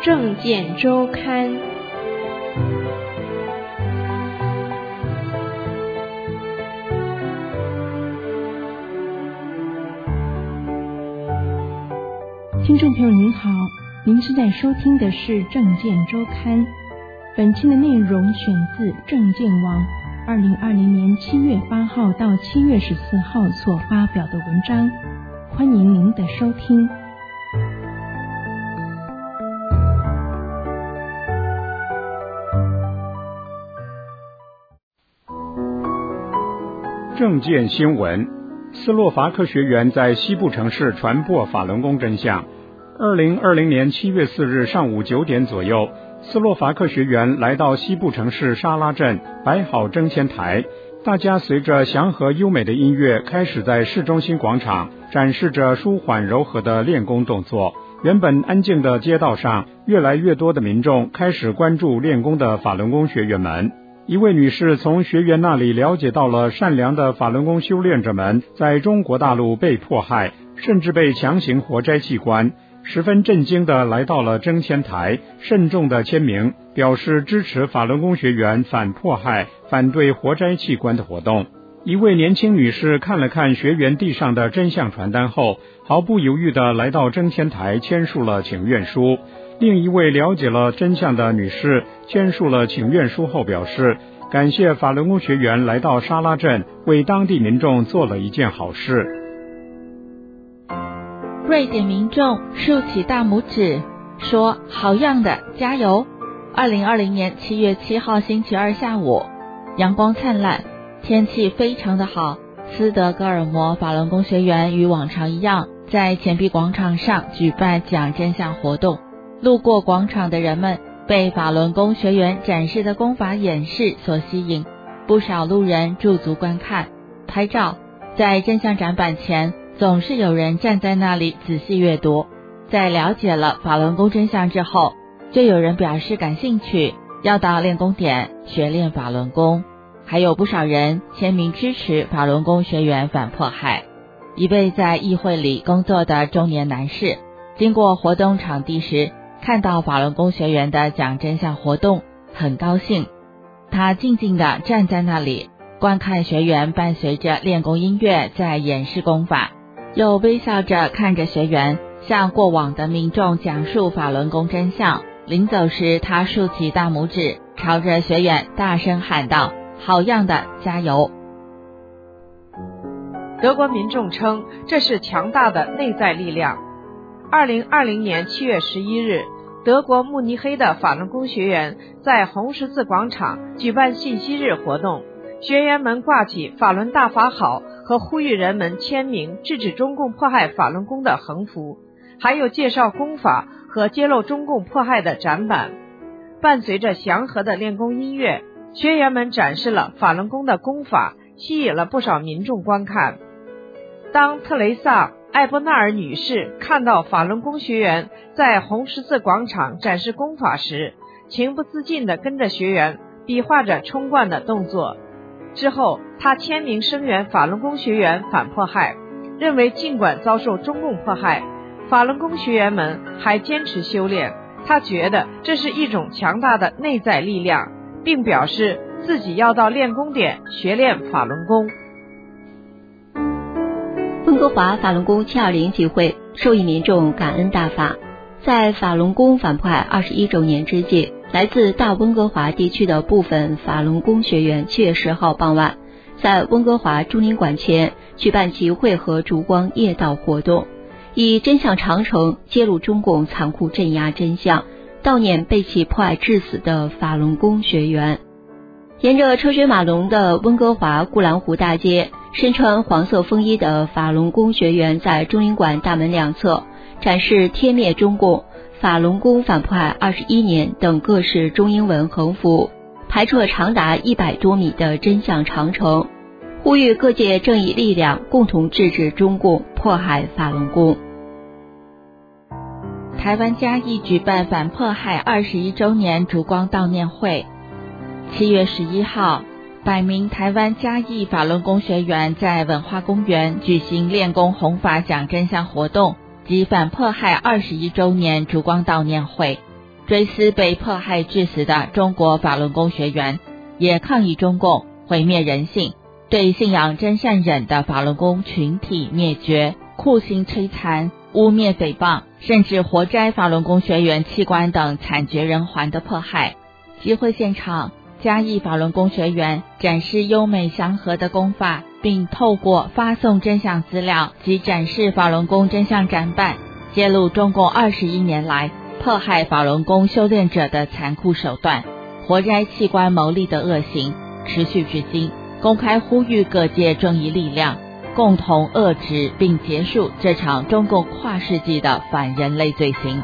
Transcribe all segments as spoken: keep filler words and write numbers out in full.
政见周刊。 听众朋友您好，您现在收听的是政见周刊，本期的内容选自政见网二零二零年七月八号到七月十四号所发表的文章，欢迎您的收听。 政见新闻：斯洛伐克学员在西部城市传播法轮功真相。二零二零年七月四日上午九点左右，斯洛伐克学员来到西部城市沙拉镇，摆好征签台，大家随着祥和优美的音乐，开始在市中心广场展示着舒缓柔和的练功动作。原本安静的街道上，越来越多的民众开始关注练功的法轮功学员们。一位女士从学员那里了解到了善良的法轮功修炼者们在中国大陆被迫害，甚至被强行活摘器官，十分震惊地来到了征签台，慎重地签名，表示支持法轮功学员反迫害、反对活摘器官的活动。一位年轻女士看了看学员地上的真相传单后，毫不犹豫地来到征签台签署了请愿书。另一位了解了真相的女士签署了请愿书后表示，感谢法轮功学员来到沙拉镇，为当地民众做了一件好事。 瑞典民众竖起大拇指说，好样的，加油。二零二零年七月七号星期二下午，阳光灿烂，天气非常的好。斯德哥尔摩法轮功学员与往常一样，在钱币广场上举办讲真相活动。路过广场的人们被法轮功学员展示的功法演示所吸引，不少路人驻足观看、拍照。在真相展板前，总是有人站在那里仔细阅读。在了解了法轮功真相之后，就有人表示感兴趣，要到练功点学练法轮功。还有不少人签名支持法轮功学员反迫害。一位在议会里工作的中年男士，经过活动场地时，看到法轮功学员的讲真相活动，很高兴。他静静地站在那里，观看学员伴随着练功音乐在演示功法，又微笑着看着学员向过往的民众讲述法轮功真相。临走时，他竖起大拇指，朝着学员大声喊道，好样的，加油。 德国民众称，这是强大的内在力量。二零二零年七月十一日，德国慕尼黑的法轮功学员在红十字广场举办信息日活动，学员们挂起法轮大法好和呼吁人们签名制止中共迫害法轮功的横幅，还有介绍功法和揭露中共迫害的展板。伴随着祥和的练功音乐，学员们展示了法轮功的功法，吸引了不少民众观看。当特蕾萨艾波纳尔女士看到法轮功学员在红十字广场展示功法时，情不自禁地跟着学员比划着冲冠的动作。之后，她签名声援法轮功学员反迫害，认为尽管遭受中共迫害，法轮功学员们还坚持修炼。她觉得这是一种强大的内在力量，并表示自己要到练功点学练法轮功。 温哥华法轮功七二零集会受益民众感恩大法。在法轮功反迫害二十一周年之际，来自大温哥华地区的部分法轮功学员七月十号傍晚，在温哥华中领馆前举办集会和烛光夜祷活动，以真相长城揭露中共残酷镇压真相，悼念被其迫害致死的法轮功学员。沿着车水马龙的温哥华固兰湖大街，身穿黄色风衣的法轮功学员在中领馆大门两侧展示贴灭中共、法轮功反迫害二十一年等各式中英文横幅，排出了长达一百多米的真相长城，呼吁各界正义力量共同制止中共迫害法轮功。 台湾嘉义举办反迫害二十一周年烛光悼念会。七月十一号，百名台湾嘉义法轮功学员在文化公园举行练功弘法讲真相活动及反迫害二十一周年烛光悼念会。 追思被迫害致死的中国法轮功学员，也抗议中共毁灭人性，对信仰真善忍的法轮功群体灭绝、酷刑摧残、污蔑诽谤，甚至活摘法轮功学员器官等惨绝人寰的迫害。集会现场，嘉义法轮功学员展示优美祥和的功法，并透过发送真相资料及展示法轮功真相展板，揭露中共二十一年来迫害法轮功修炼者的残酷手段，活摘器官牟利的恶行持续至今，公开呼吁各界正义力量共同遏制并结束这场中共跨世纪的反人类罪行。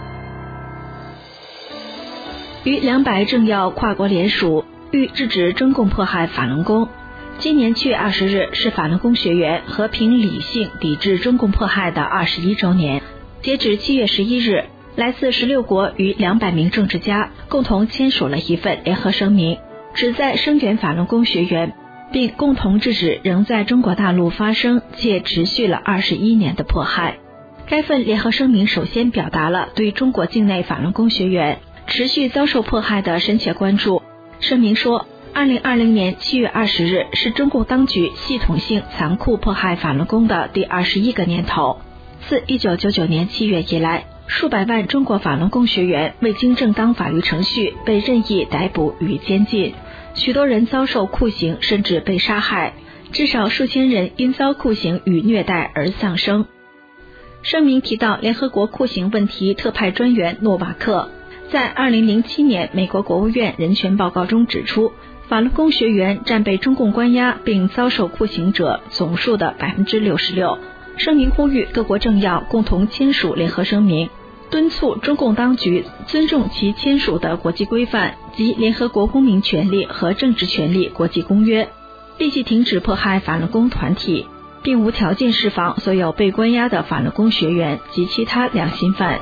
逾两百政要跨国联署，欲制止中共迫害法轮功。今年七月二十日是法轮功学员和平理性抵制中共迫害的二十一周年。截止七月十一日，来自十六国逾两百名政治家共同签署了一份联合声明，旨在声援法轮功学员，并共同制止仍在中国大陆发生且持续了二十一年的迫害。该份联合声明首先表达了对中国境内法轮功学员持续遭受迫害的深切关注。声明说，二零二零年七月二十日是中共当局系统性残酷迫害法轮功的第二十一个年头。自一九九九年七月以来，数百万中国法轮功学员未经正当法律程序被任意逮捕与监禁，许多人遭受酷刑甚至被杀害，至少数千人因遭酷刑与虐待而丧生。声明提到，联合国酷刑问题特派专员诺瓦克在二零零七年美国国务院人权报告中指出，法轮功学员占被中共关押并遭受酷刑者总数的 百分之六十六。 声明呼吁各国政要共同签署联合声明，敦促中共当局尊重其签署的国际规范及联合国公民权利和政治权利国际公约，立即停止迫害法轮功团体，并无条件释放所有被关押的法轮功学员及其他良心犯。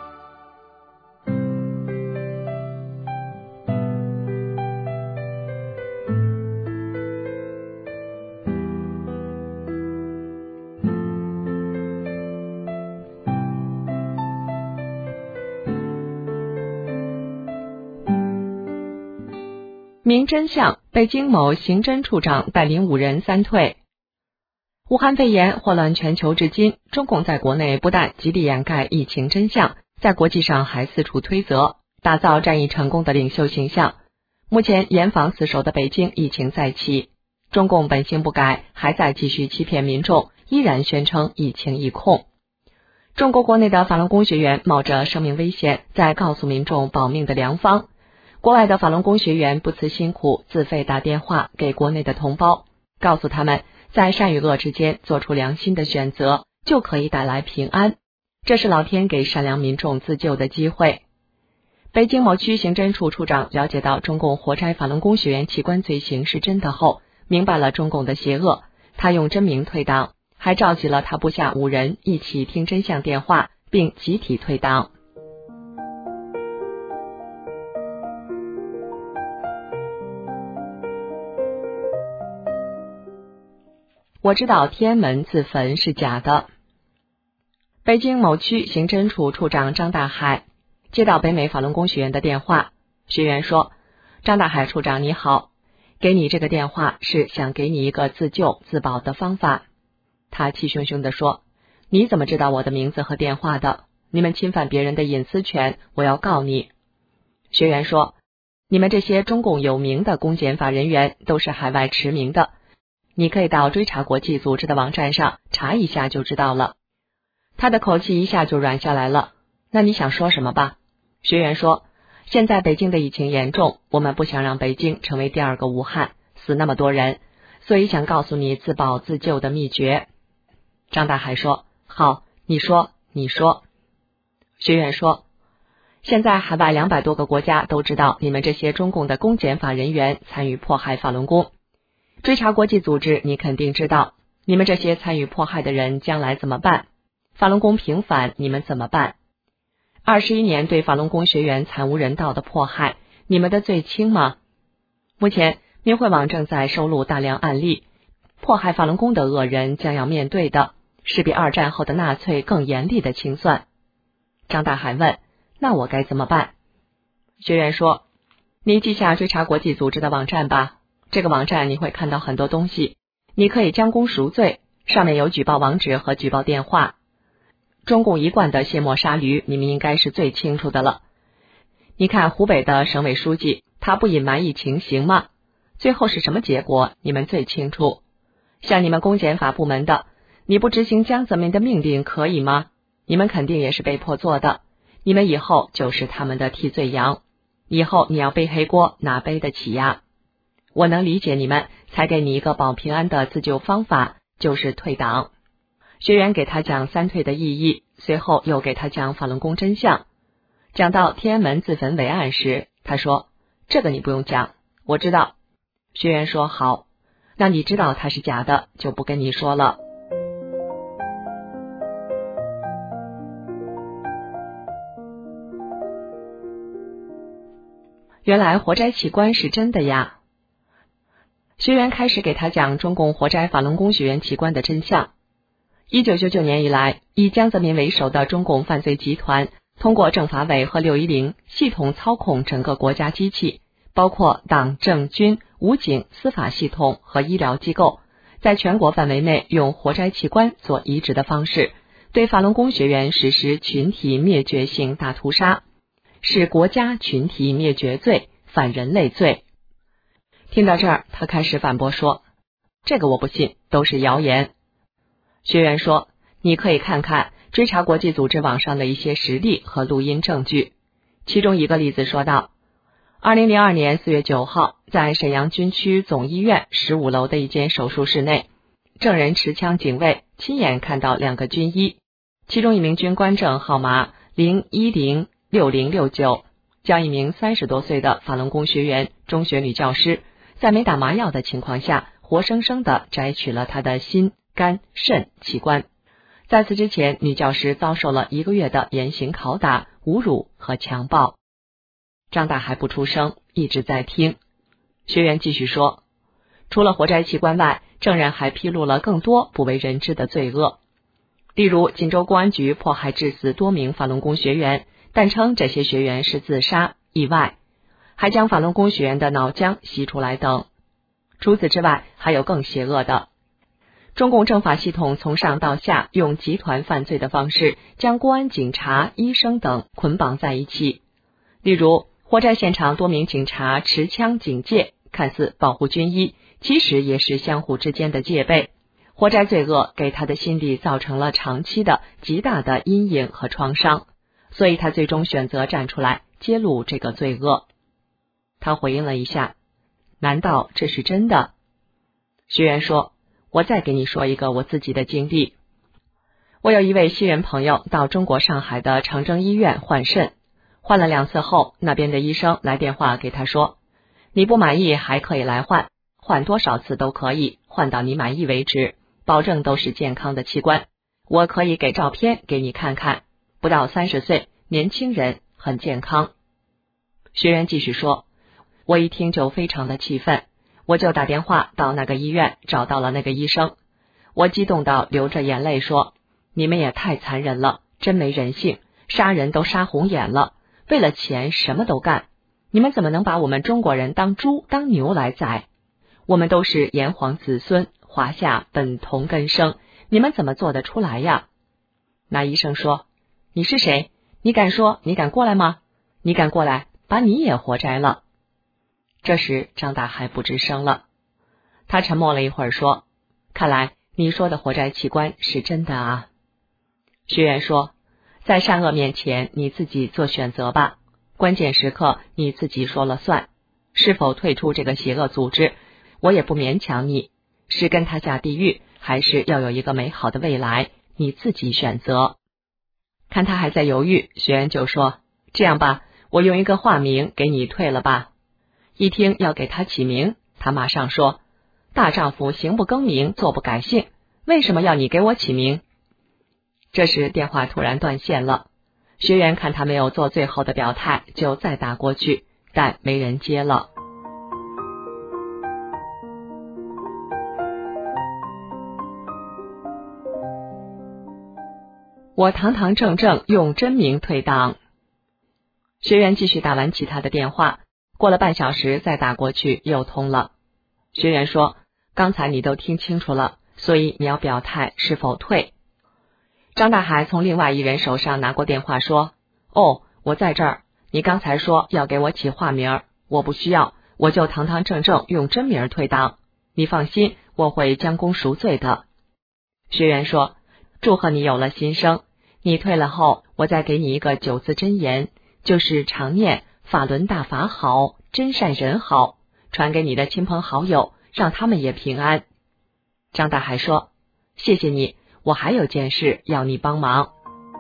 明真相，北京某刑侦处长带领五人三退。武汉肺炎祸乱全球至今，中共在国内不但极力掩盖疫情真相，在国际上还四处推责，打造战役成功的领袖形象。目前严防死守的北京疫情再起，中共本性不改，还在继续欺骗民众，依然宣称疫情已控。中国国内的法轮功学员冒着生命危险，在告诉民众保命的良方。国外的法轮功学员不辞辛苦，自费打电话给国内的同胞，告诉他们在善与恶之间做出良心的选择，就可以带来平安。这是老天给善良民众自救的机会。北京某区刑侦处处长了解到中共活摘法轮功学员器官罪行是真的后，明白了中共的邪恶，他用真名退党，还召集了他部下五人一起听真相电话，并集体退党。我知道天安门自焚是假的。北京某区刑侦处处长张大海接到北美法轮功学员的电话，学员说：张大海处长你好，给你这个电话是想给你一个自救自保的方法。他气汹汹地说：你怎么知道我的名字和电话的？你们侵犯别人的隐私权，我要告你。学员说：你们这些中共有名的公检法人员都是海外驰名的，你可以到追查国际组织的网站上查一下就知道了。他的口气一下就软下来了。那你想说什么吧？学员说：现在北京的疫情严重，我们不想让北京成为第二个武汉，死那么多人，所以想告诉你自保自救的秘诀。张大海说：好，你说你说。学员说：现在海外两百多个国家都知道你们这些中共的公检法人员参与迫害法轮功，追查国际组织你肯定知道，你们这些参与迫害的人将来怎么办？法轮功平反你们怎么办？二十一年对法轮功学员惨无人道的迫害，你们的罪轻吗？目前民会网正在收录大量案例，迫害法轮功的恶人将要面对的是比二战后的纳粹更严厉的清算。张大海问：那我该怎么办？ 学员说，你记下追查国际组织的网站吧，这个网站你会看到很多东西，你可以将功赎罪，上面有举报网址和举报电话。中共一贯的卸磨杀驴，你们应该是最清楚的了。你看湖北的省委书记，他不隐瞒疫情行吗？最后是什么结果，你们最清楚。像你们公检法部门的，你不执行江泽民的命令可以吗？你们肯定也是被迫做的，你们以后就是他们的替罪羊，以后你要背黑锅，哪背得起呀？我能理解你们，才给你一个保平安的自救方法，就是退党。学员给他讲三退的意义，随后又给他讲法轮功真相。讲到天安门自焚伪案时，他说，这个你不用讲，我知道。学员说，好，那你知道它是假的，就不跟你说了。原来活摘器官是真的呀。学员开始给他讲中共活摘法轮功学员器官的真相。一九九九年以来，以江泽民为首的中共犯罪集团通过政法委和六一零系统操控整个国家机器，包括党政军武警司法系统和医疗机构，在全国范围内用活摘器官做移植的方式，对法轮功学员实施群体灭绝性大屠杀，是国家群体灭绝罪、反人类罪。听到这儿，他开始反驳说，这个我不信，都是谣言。学员说，你可以看看追查国际组织网上的一些实例和录音证据。其中一个例子说道，二零零二年四月九号，在沈阳军区总医院十五楼的一间手术室内，证人持枪警卫亲眼看到两个军医，其中一名军官证号码零一零六零六九，将一名三十多岁的法轮功学员中学女教师，在没打麻药的情况下，活生生地摘取了她的心、肝、肾器官。在此之前，女教师遭受了一个月的严刑拷打、侮辱和强暴。张大还不出声，一直在听。学员继续说，除了活摘器官外，证人还披露了更多不为人知的罪恶。例如，锦州公安局迫害致死多名法轮功学员，但称这些学员是自杀、意外，还将法轮功学员的脑浆吸出来等。除此之外，还有更邪恶的。中共政法系统从上到下用集团犯罪的方式，将公安、警察、医生等捆绑在一起。例如，活摘现场多名警察持枪警戒，看似保护军医，其实也是相互之间的戒备。活摘罪恶给他的心理造成了长期的极大的阴影和创伤，所以他最终选择站出来揭露这个罪恶。他回应了一下，难道这是真的？学员说，我再给你说一个我自己的经历。我有一位西人朋友到中国上海的长征医院换肾，换了两次后，那边的医生来电话给他说，你不满意还可以来换，换多少次都可以，换到你满意为止，保证都是健康的器官，我可以给照片给你看看，不到三十岁，年轻人，很健康。学员继续说，我一听就非常的气愤，我就打电话到那个医院，找到了那个医生，我激动到流着眼泪说，你们也太残忍了，真没人性，杀人都杀红眼了，为了钱什么都干，你们怎么能把我们中国人当猪当牛来宰？我们都是炎黄子孙，华夏本同根生，你们怎么做得出来呀？那医生说，你是谁？你敢说？你敢过来吗？你敢过来，把你也活摘了。这时张大还不吱声了，他沉默了一会儿说，看来你说的活摘器官是真的啊。学员说，在善恶面前你自己做选择吧，关键时刻你自己说了算，是否退出这个邪恶组织，我也不勉强你，是跟他下地狱，还是要有一个美好的未来，你自己选择。看他还在犹豫，学员就说，这样吧，我用一个化名给你退了吧。一听要给他起名，他马上说，大丈夫行不更名，坐不改姓，为什么要你给我起名？这时电话突然断线了，学员看他没有做最后的表态，就再打过去，但没人接了。我堂堂正正用真名退党。 学员继续打完其他的电话，过了半小时再打过去又通了。学员说，刚才你都听清楚了，所以你要表态是否退。张大海从另外一人手上拿过电话说，哦，我在这儿，你刚才说要给我起化名，我不需要，我就堂堂正正用真名退档，你放心，我会将功赎罪的。学员说，祝贺你有了新生，你退了后，我再给你一个九字真言，就是常念法轮大法好，真善人好，传给你的亲朋好友，让他们也平安。张大海说，谢谢你，我还有件事要你帮忙。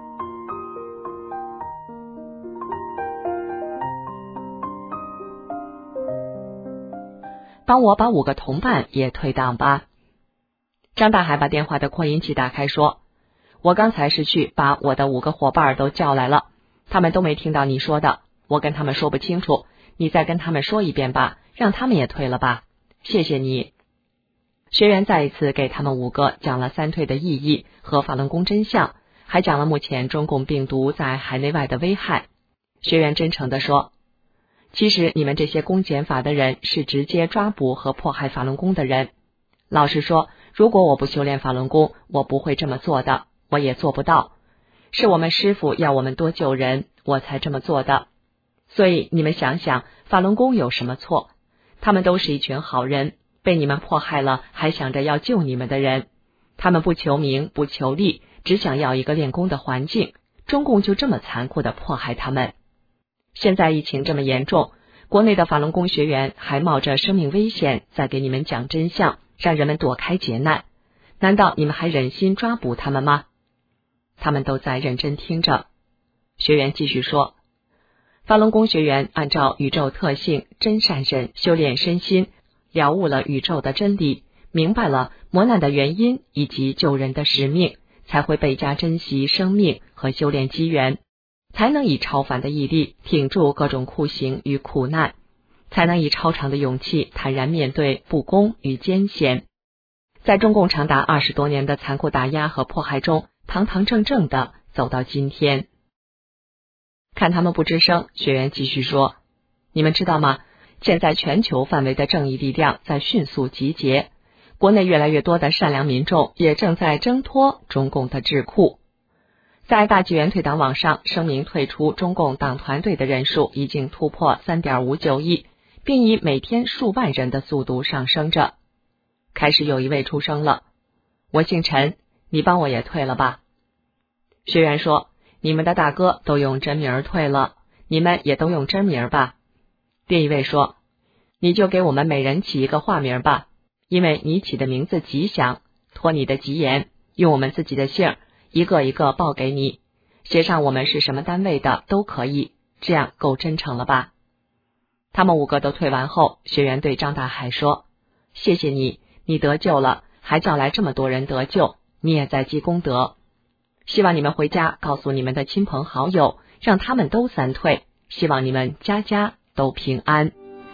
帮我把五个同伴也退档吧。张大海把电话的扩音器打开说，我刚才是去把我的五个伙伴都叫来了，他们都没听到你说的，我跟他们说不清楚，你再跟他们说一遍吧，让他们也退了吧，谢谢你。学员再一次给他们五个讲了三退的意义和法轮功真相，还讲了目前中共病毒在海内外的危害。学员真诚地说，其实你们这些公检法的人是直接抓捕和迫害法轮功的人。老实说，如果我不修炼法轮功，我不会这么做的，我也做不到。是我们师父要我们多救人，我才这么做的。所以你们想想，法轮功有什么错？他们都是一群好人，被你们迫害了，还想着要救你们的人。他们不求名，不求利，只想要一个练功的环境。中共就这么残酷地迫害他们。现在疫情这么严重，国内的法轮功学员还冒着生命危险在给你们讲真相，让人们躲开劫难。难道你们还忍心抓捕他们吗？他们都在认真听着。学员继续说，法轮功学员按照宇宙特性真善忍修炼身心，了悟了宇宙的真理，明白了磨难的原因以及救人的使命，才会倍加珍惜生命和修炼机缘，才能以超凡的毅力挺住各种酷刑与苦难，才能以超长的勇气坦然面对不公与艰险，在中共长达二十多年的残酷打压和迫害中，堂堂正正地走到今天。看他们不吱声，学员继续说，你们知道吗？现在全球范围的正义力量在迅速集结，国内越来越多的善良民众也正在挣脱中共的智库。在大纪元退党网上，声明退出中共党团队的人数已经突破 三点五九亿，并以每天数万人的速度上升着。开始有一位出声了，我姓陈，你帮我也退了吧。学员说，你们的大哥都用真名退了，你们也都用真名吧。另一位说，你就给我们每人起一个化名吧，因为你起的名字吉祥，托你的吉言，用我们自己的姓，一个一个报给你，写上我们是什么单位的都可以，这样够真诚了吧。他们五个都退完后，学员对张大海说，谢谢你，你得救了，还叫来这么多人得救，你也在积功德。希望你们回家告诉你们的亲朋好友，让他们都三退，希望你们家家都平安。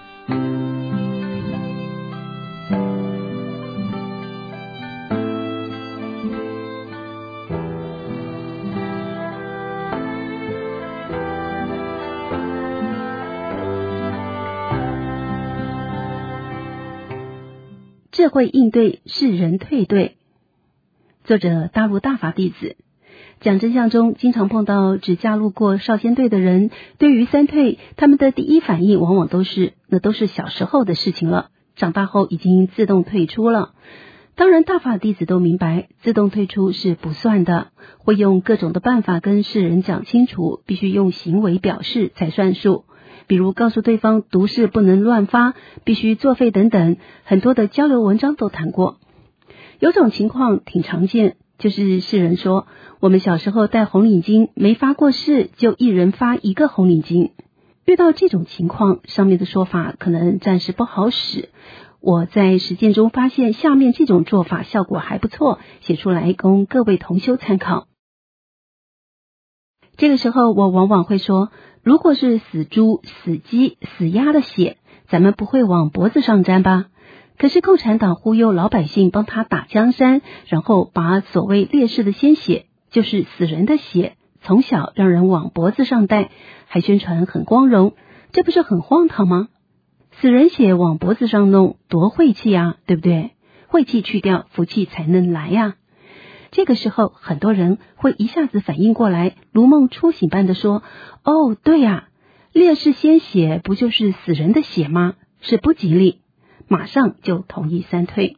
智慧应对是人退队。作者大陆大法弟子。讲真相中经常碰到只加入过少先队的人，对于三退，他们的第一反应往往都是那都是小时候的事情了，长大后已经自动退出了。当然大法弟子都明白，自动退出是不算的，会用各种的办法跟世人讲清楚，必须用行为表示才算数。比如告诉对方毒誓不能乱发，必须作废等等，很多的交流文章都谈过。有种情况挺常见，就是世人说，我们小时候戴红领巾没发过誓，就一人发一个红领巾。遇到这种情况，上面的说法可能暂时不好使。我在实践中发现下面这种做法效果还不错，写出来供各位同修参考。这个时候我往往会说，如果是死猪、死鸡、死鸭的血，咱们不会往脖子上沾吧？可是共产党忽悠老百姓帮他打江山，然后把所谓烈士的鲜血，就是死人的血，从小让人往脖子上戴， 还宣传很光荣，这不是很荒唐吗？死人血往脖子上弄，多晦气啊，对不对？晦气去掉，福气才能来呀。这个时候，很多人会一下子反应过来，如梦初醒般的说：哦，对呀，烈士鲜血不就是死人的血吗？是不吉利，马上就同意三退。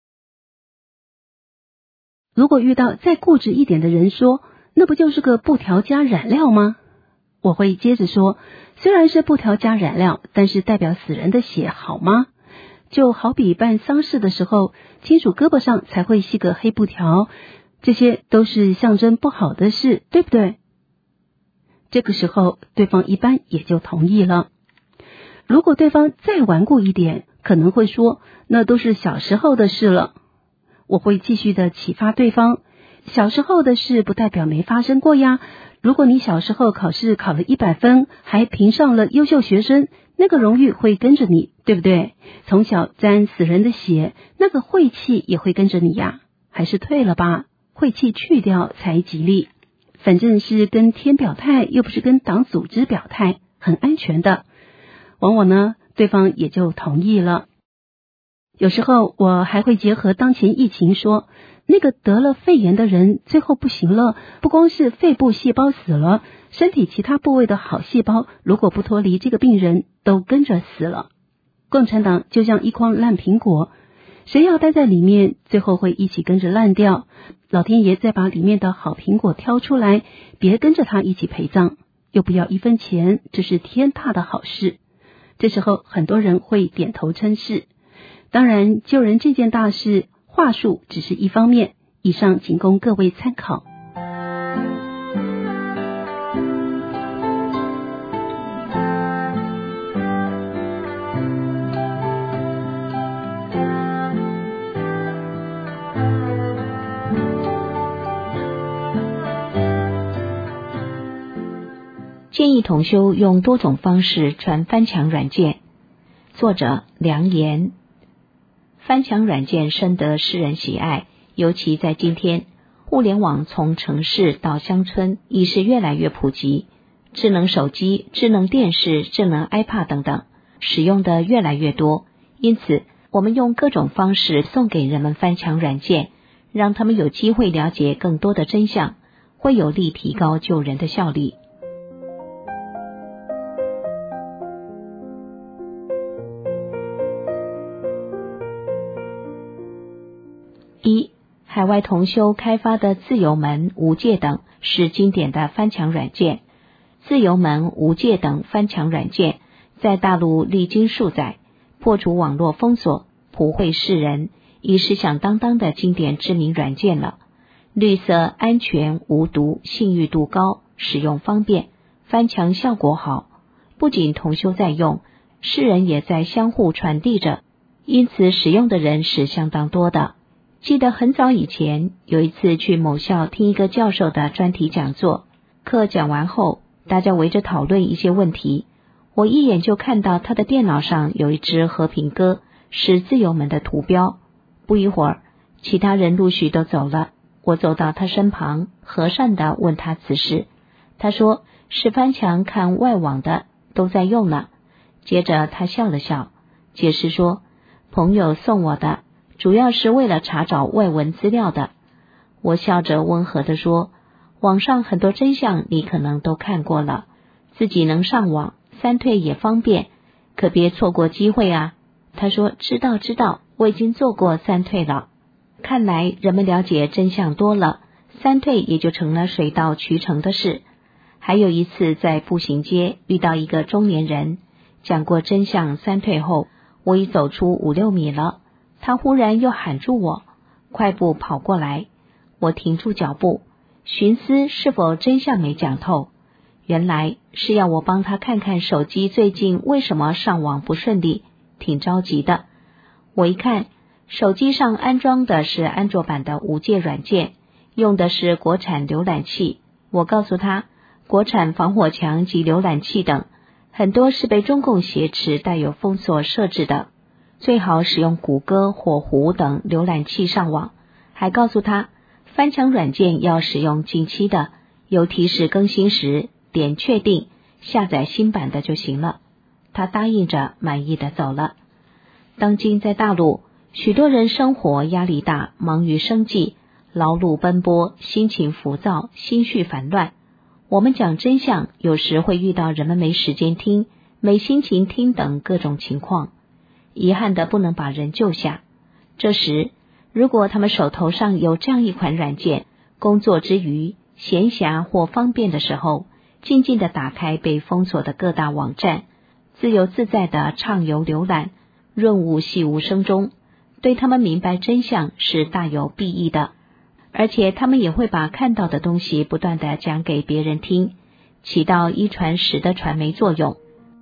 如果遇到再固执一点的人说，那不就是个布条加染料吗？我会接着说，虽然是布条加染料，但是代表死人的血好吗？就好比办丧事的时候，亲属胳膊上才会系个黑布条，这些都是象征不好的事，对不对？这个时候，对方一般也就同意了。如果对方再顽固一点，可能会说，那都是小时候的事了。我会继续的启发对方，小时候的事不代表没发生过呀。如果你小时候考试考了一百分，还评上了优秀学生，那个荣誉会跟着你，对不对？从小沾死人的血，那个晦气也会跟着你呀。还是退了吧，晦气去掉才吉利。反正是跟天表态，又不是跟党组织表态，很安全的。往往呢，对方也就同意了。有时候我还会结合当前疫情说，那个得了肺炎的人最后不行了，不光是肺部细胞死了，身体其他部位的好细胞如果不脱离这个病人，都跟着死了。共产党就像一筐烂苹果，谁要待在里面，最后会一起跟着烂掉。老天爷再把里面的好苹果挑出来，别跟着他一起陪葬，又不要一分钱，这是天大的好事。这时候很多人会点头称是。当然，救人这件大事，话术只是一方面，以上仅供各位参考。 建议同修用多种方式传翻墙软件。作者梁言。翻墙软件深得世人喜爱，尤其在今天，互联网从城市到乡村已是越来越普及，智能手机、智能电视、智能 iPad 等等使用的越来越多，因此我们用各种方式送给人们翻墙软件，让他们有机会了解更多的真相，会有力提高救人的效力。一、海外同修开发的自由门、无界等是经典的翻墙软件。自由门、无界等翻墙软件在大陆历经数载，破除网络封锁，普惠世人，已是响当当的经典知名软件了。绿色、安全、无毒，信誉度高，使用方便，翻墙效果好。不仅同修在用，世人也在相互传递着，因此使用的人是相当多的。记得很早以前，有一次去某校听一个教授的专题讲座，课讲完后，大家围着讨论一些问题。我一眼就看到他的电脑上有一只和平鸽，是自由门的图标。不一会儿，其他人陆续都走了，我走到他身旁，和善地问他此事。他说是翻墙看外网的，都在用呢。接着他笑了笑，解释说朋友送我的，主要是为了查找外文资料的。我笑着温和地说，网上很多真相你可能都看过了，自己能上网，三退也方便，可别错过机会啊。他说知道知道，我已经做过三退了。看来人们了解真相多了，三退也就成了水到渠成的事。还有一次在步行街遇到一个中年人，讲过真相三退后，我已走出五六米了，他忽然又喊住我，快步跑过来。我停住脚步，寻思是否真相没讲透，原来是要我帮他看看手机最近为什么上网不顺利，挺着急的。我一看，手机上安装的是安卓版的无界软件，用的是国产浏览器。我告诉他，国产防火墙及浏览器等很多是被中共挟持带有封锁设置的，最好使用谷歌、火狐等浏览器上网。还告诉他，翻墙软件要使用近期的，有提示更新时点确定， 下载新版的就行了。他答应着，满意的走了。当今在大陆，许多人生活压力大，忙于生计，劳碌奔波，心情浮躁，心绪烦乱。我们讲真相，有时会遇到人们没时间听，没心情听等各种情况，遗憾的不能把人救下。这时，如果他们手头上有这样一款软件，工作之余、闲暇或方便的时候，静静的打开被封锁的各大网站，自由自在的畅游浏览，润物细无声中，对他们明白真相是大有裨益的。而且他们也会把看到的东西不断的讲给别人听，起到一传十的传媒作用。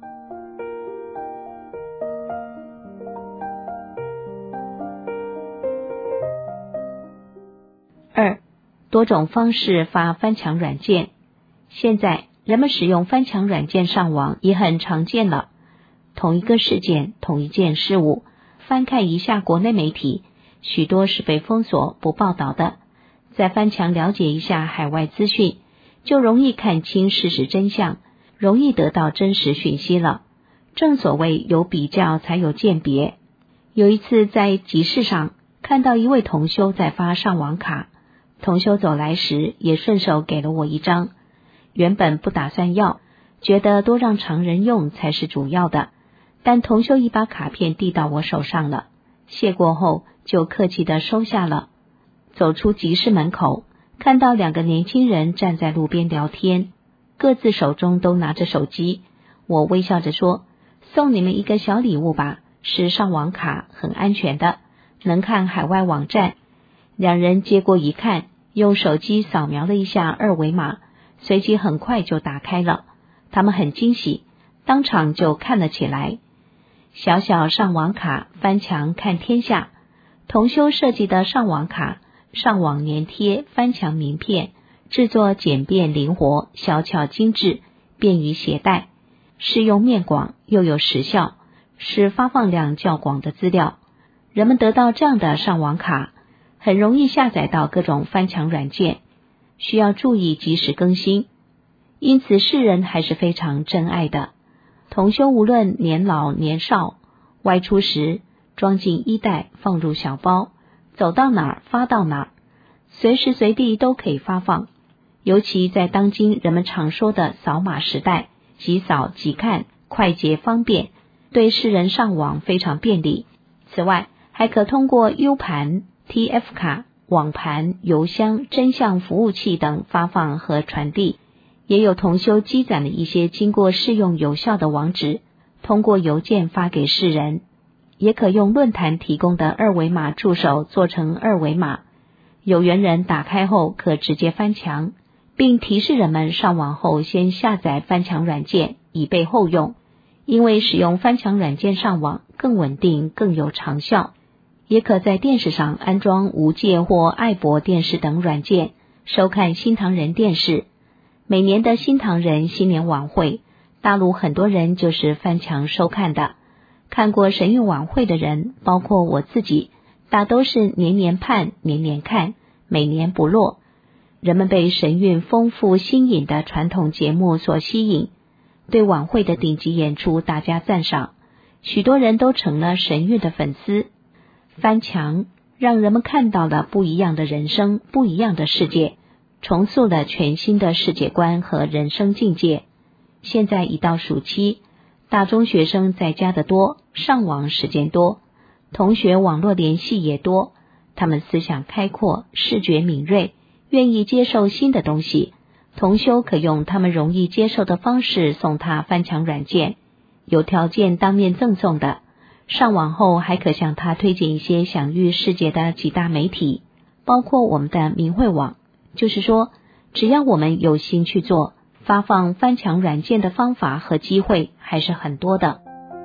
二，多种方式发翻墙软件。现在人们使用翻墙软件上网也很常见了。同一个事件，同一件事物，翻看一下国内媒体，许多是被封锁不报道的。再翻墙了解一下海外资讯，就容易看清事实真相，容易得到真实讯息了。正所谓有比较才有鉴别。有一次在集市上看到一位同修在发上网卡，同修走来时也顺手给了我一张，原本不打算要，觉得多让常人用才是主要的，但同修已把卡片递到我手上了，谢过后就客气地收下了。走出集市门口，看到两个年轻人站在路边聊天，各自手中都拿着手机。我微笑着说，送你们一个小礼物吧，是上网卡，很安全的，能看海外网站。两人接过一看，用手机扫描了一下二维码，随即很快就打开了。他们很惊喜，当场就看了起来。小小上网卡，翻墙看天下。同修设计的上网卡，上网粘贴翻墙名片，制作简便灵活，小巧精致，便于携带，适用面广又有时效，是发放量较广的资料。人们得到这样的上网卡，很容易下载到各种翻墙软件，需要注意及时更新，因此世人还是非常珍爱的。同修无论年老年少，外出时装进衣袋，放入小包，走到哪儿发到哪儿，随时随地都可以发放。尤其在当今人们常说的扫码时代，即扫即看，快捷方便，对世人上网非常便利。此外，还可通过 U 盘、T F 卡、网盘、邮箱、真相服务器等发放和传递。也有同修积攒了一些经过试用有效的网址，通过邮件发给世人。也可用论坛提供的二维码助手做成二维码，有缘人打开后可直接翻墙，并提示人们上网后先下载翻墙软件，以备后用。因为使用翻墙软件上网更稳定，更有长效。也可在电视上安装无界或爱博电视等软件，收看新唐人电视。每年的新唐人新年晚会，大陆很多人就是翻墙收看的。看过神韵晚会的人，包括我自己，大都是年年盼，年年看，每年不落。人们被神韵丰富新颖的传统节目所吸引，对晚会的顶级演出大加赞赏，许多人都成了神韵的粉丝。翻墙让人们看到了不一样的人生，不一样的世界，重塑了全新的世界观和人生境界。现在一到暑期，大中学生在家的多，上网时间多，同学网络联系也多，他们思想开阔，视觉敏锐，愿意接受新的东西。同修可用他们容易接受的方式送他翻墙软件，有条件当面赠送的。上网后还可向他推荐一些享誉世界的几大媒体，包括我们的明慧网。就是说，只要我们有心去做，发放翻墙软件的方法和机会还是很多的。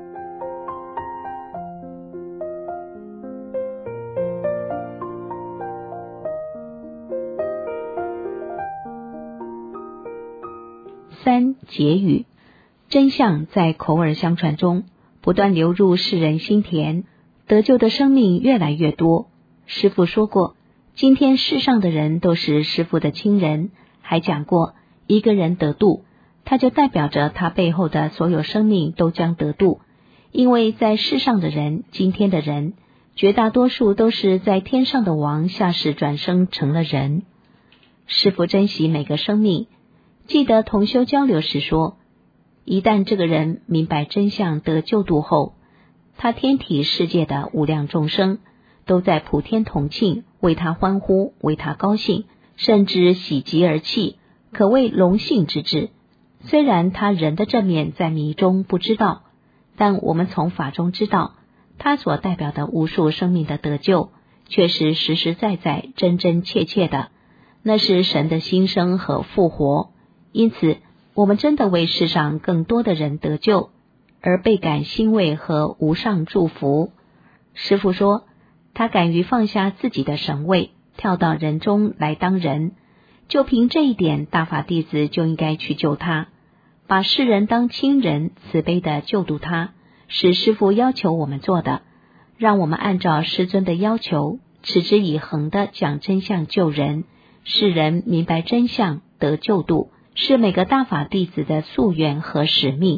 三、结语。真相在口耳相传中不断流入世人心田，得救的生命越来越多。师父说过，今天世上的人都是师父的亲人，还讲过一个人得度， 它就代表着他背后的所有生命都将得度。因为在世上的人，今天的人，绝大多数都是在天上的王下世转生成了人。师父珍惜每个生命，记得同修交流时说，一旦这个人明白真相得救度后，他天体世界的无量众生都在普天同庆，为他欢呼，为他高兴，甚至喜极而泣，可谓荣幸之至。虽然他人的正面在迷中不知道，但我们从法中知道，他所代表的无数生命的得救，却是实实在在、真真切切的，那是神的新生和复活。因此，我们真的为世上更多的人得救而倍感欣慰和无上祝福。师父说，他敢于放下自己的神位，跳到人中来当人，就凭这一点，大法弟子就应该去救他，把世人当亲人，慈悲的救度他，是师父要求我们做的。让我们按照师尊的要求，持之以恒的讲真相救人，世人明白真相得救度，是每个大法弟子的夙愿和使命。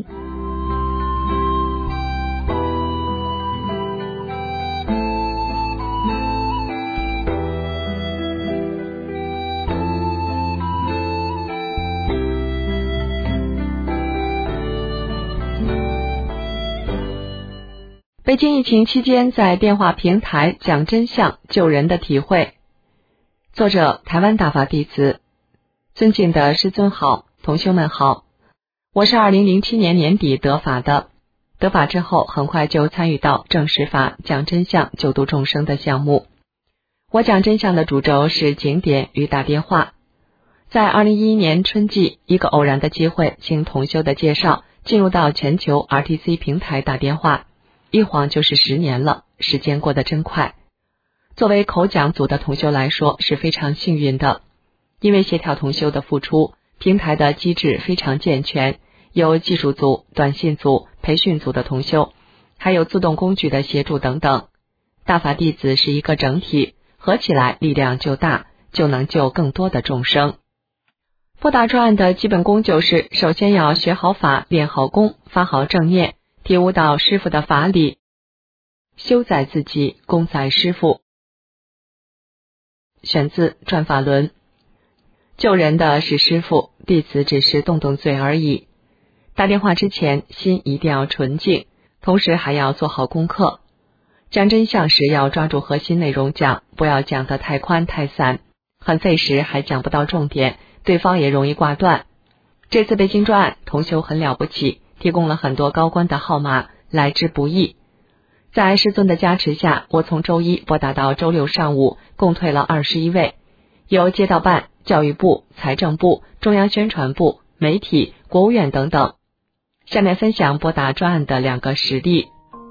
北京疫情期间在电话平台讲真相救人的体会。作者台湾大法弟子。尊敬的师尊好，同修们好，我是二零零七年年底得法的，得法之后很快就参与到正实法讲真相救度众生的项目。我讲真相的主轴是景点与打电话。在二零一一年春季，一个偶然的机会，经同修的介绍，进入到全球 R T C 平台打电话，一晃就是十年了，时间过得真快。作为口讲组的同修来说是非常幸运的，因为协调同修的付出，平台的机制非常健全，有技术组、短信组、培训组的同修，还有自动工具的协助等等。大法弟子是一个整体，合起来力量就大，就能救更多的众生。拨打专案的基本功就是，首先要学好法，练好功，发好正念，体悟到师父的法理，修在自己，功在师父。选自《转法轮》。救人的是师父，弟子只是动动嘴而已。打电话之前，心一定要纯净，同时还要做好功课。讲真相时要抓住核心内容讲，不要讲得太宽太散，很费时还讲不到重点，对方也容易挂断。这次北京专案，同修很了不起，提供了很多高官的号码，来之不易。在师尊的加持下，我从周一拨打到周六上午，共退了二十一位，由街道办、教育部、财政部、中央宣传部、媒体、国务院等等。下面分享拨打专案的两个实例。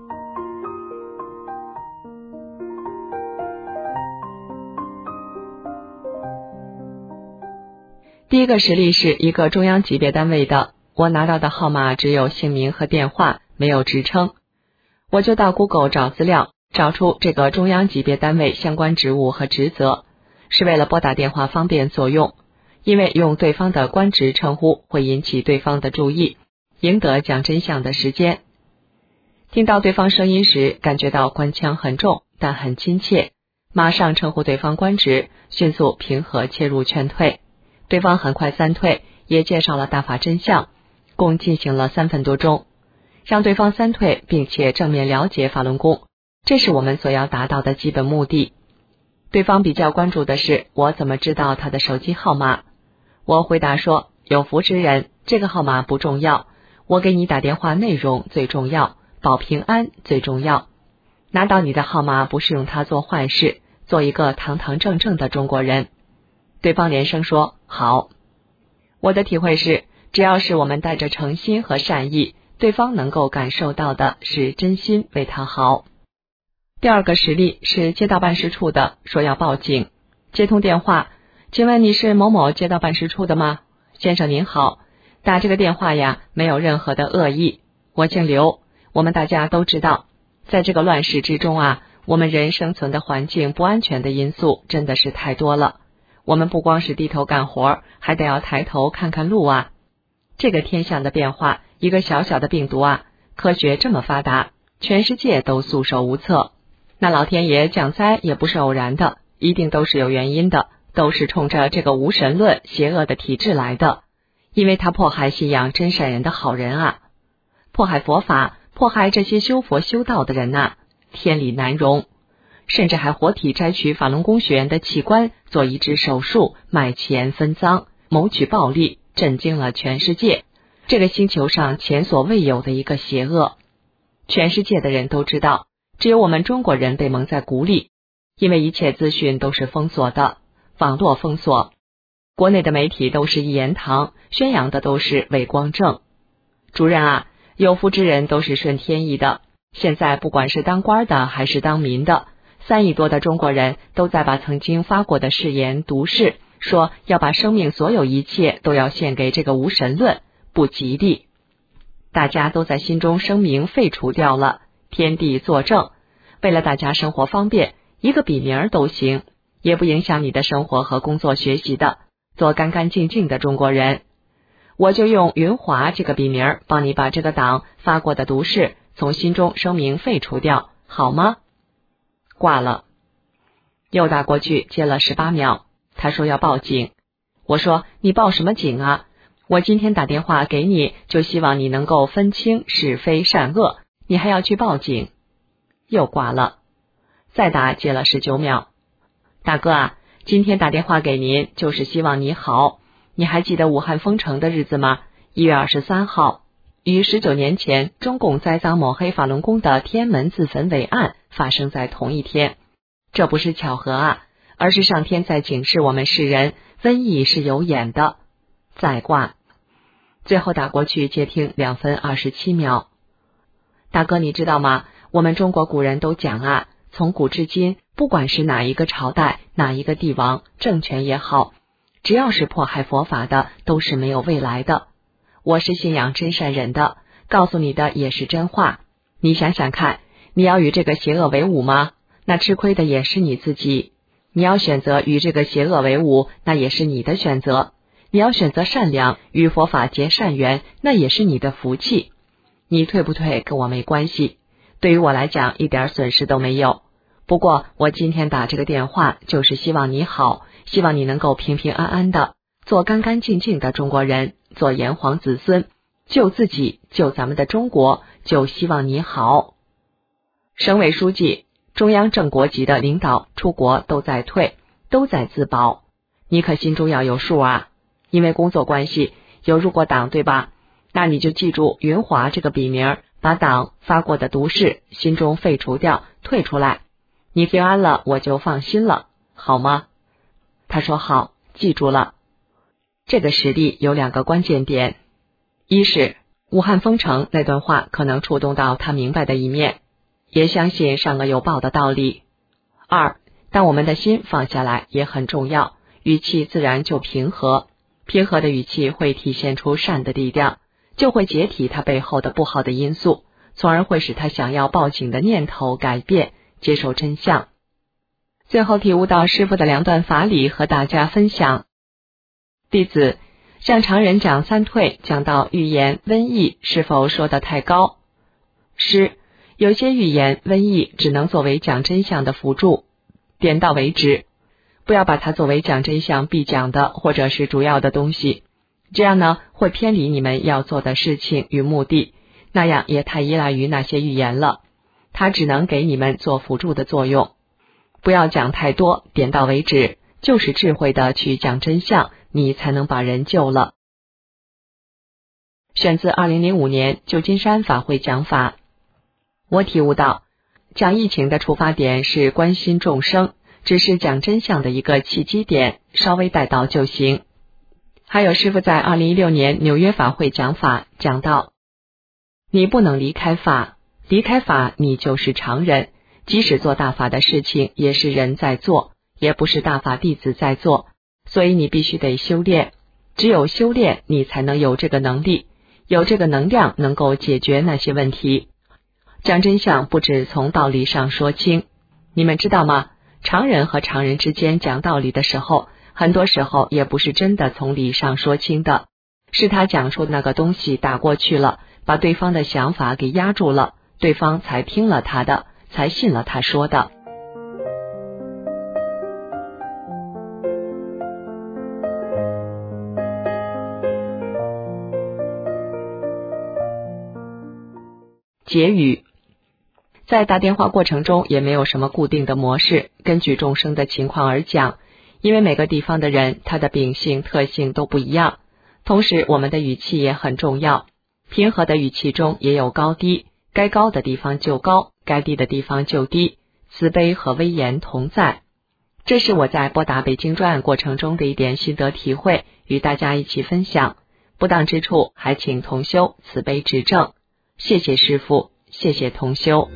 第一个实例是一个中央级别单位的，我拿到的号码只有姓名和电话，没有职称。我就到 Google 找资料，找出这个中央级别单位相关职务和职责，是为了拨打电话方便所用，因为用对方的官职称呼会引起对方的注意，赢得讲真相的时间。听到对方声音时，感觉到官腔很重，但很亲切，马上称呼对方官职，迅速平和切入劝退。对方很快三退，也介绍了大法真相，共进行了三分多钟，让对方三退，并且正面了解法轮功，这是我们所要达到的基本目的。对方比较关注的是，我怎么知道他的手机号码？我回答说，有福之人，这个号码不重要，我给你打电话内容最重要，保平安最重要。拿到你的号码不是用它做坏事，做一个堂堂正正的中国人。对方连声说好。我的体会是，只要是我们带着诚心和善意，对方能够感受到的是真心为他好。第二个实例是街道办事处的，说要报警。接通电话，请问你是某某街道办事处的吗？先生您好，打这个电话呀，没有任何的恶意，我姓刘。我们大家都知道，在这个乱世之中啊，我们人生存的环境不安全的因素真的是太多了，我们不光是低头干活，还得要抬头看看路啊。 这个天象的变化，一个小小的病毒啊，科学这么发达，全世界都束手无策。那老天爷降灾也不是偶然的，一定都是有原因的，都是冲着这个无神论邪恶的体制来的，因为他迫害信仰真善人的好人啊，迫害佛法，迫害这些修佛修道的人啊，天理难容，甚至还活体摘取法轮功学员的器官做移植手术，卖钱分赃，谋取暴利，震惊了全世界。这个星球上前所未有的一个邪恶，全世界的人都知道，只有我们中国人被蒙在鼓里，因为一切资讯都是封锁的，网络封锁，国内的媒体都是一言堂，宣扬的都是伪光正。主任啊，有福之人都是顺天意的，现在不管是当官的还是当民的，三亿多的中国人都在把曾经发过的誓言毒誓，说要把生命所有一切都要献给这个无神论，不吉利。大家都在心中声明废除掉了，天地作证，为了大家生活方便，一个笔名都行，也不影响你的生活和工作学习的，做干干净净的中国人。我就用云华这个笔名帮你把这个党发过的毒誓从心中声明废除掉，好吗？挂了。又打过去接了十八秒，他说要报警。我说你报什么警啊？我今天打电话给你，就希望你能够分清是非善恶，你还要去报警。又挂了。再打接了十九秒。大哥啊，今天打电话给您就是希望你好。你还记得武汉封城的日子吗？一月二十三号，与十九年前中共栽赃抹黑法轮功的天安门自焚伪案发生在同一天。这不是巧合啊，而是上天在警示我们世人，瘟疫是有眼的。再挂。最后打过去接听两分二十七秒。大哥你知道吗？我们中国古人都讲啊，从古至今，不管是哪一个朝代，哪一个帝王政权也好，只要是迫害佛法的，都是没有未来的。我是信仰真善忍的，告诉你的也是真话。你想想看，你要与这个邪恶为伍吗？那吃亏的也是你自己。你要选择与这个邪恶为伍，那也是你的选择。你要选择善良，与佛法结善缘，那也是你的福气。你退不退跟我没关系，对于我来讲一点损失都没有。不过我今天打这个电话就是希望你好，希望你能够平平安安的做干干净净的中国人，做炎黄子孙，救自己，救咱们的中国，就希望你好。省委书记、中央正国级的领导出国都在退，都在自保，你可心中要有数啊。因为工作关系有入过党对吧？那你就记住云华这个笔名，把党发过的毒誓心中废除掉，退出来，你平安了我就放心了，好吗？他说好，记住了。这个实例有两个关键点，一是武汉封城那段话可能触动到他明白的一面，也相信善恶有报的道理。二，当我们的心放下来也很重要，语气自然就平和，平和的语气会体现出善的力量，就会解体他背后的不好的因素，从而会使他想要报警的念头改变，接受真相。最后体悟到师父的两段法理和大家分享。弟子向常人讲三退，讲到预言瘟疫是否说得太高？师，有些预言瘟疫只能作为讲真相的辅助，点到为止，不要把它作为讲真相必讲的或者是主要的东西，这样呢会偏离你们要做的事情与目的，那样也太依赖于那些预言了，它只能给你们做辅助的作用。不要讲太多，点到为止，就是智慧的去讲真相，你才能把人救了。选自二零零五年旧金山法会讲法。我体悟到，讲疫情的出发点是关心众生，只是讲真相的一个契机点，稍微带到就行。还有师父在二零一六年纽约法会讲法，讲到你不能离开法，离开法你就是常人，即使做大法的事情也是人在做，也不是大法弟子在做，所以你必须得修炼，只有修炼你才能有这个能力，有这个能量能够解决那些问题。讲真相不只从道理上说清，你们知道吗？常人和常人之间讲道理的时候，很多时候也不是真的从理上说清的， 是他讲述那个东西打过去了，把对方的想法给压住了，对方才听了他的，才信了他说的。结语，在打电话过程中也没有什么固定的模式，根据众生的情况而讲，因为每个地方的人他的秉性特性都不一样，同时我们的语气也很重要，平和的语气中也有高低，该高的地方就高，该低的地方就低，慈悲和威严同在。这是我在拨打北京专案过程中的一点心得体会，与大家一起分享，不当之处还请同修慈悲指正。谢谢师父，谢谢同修。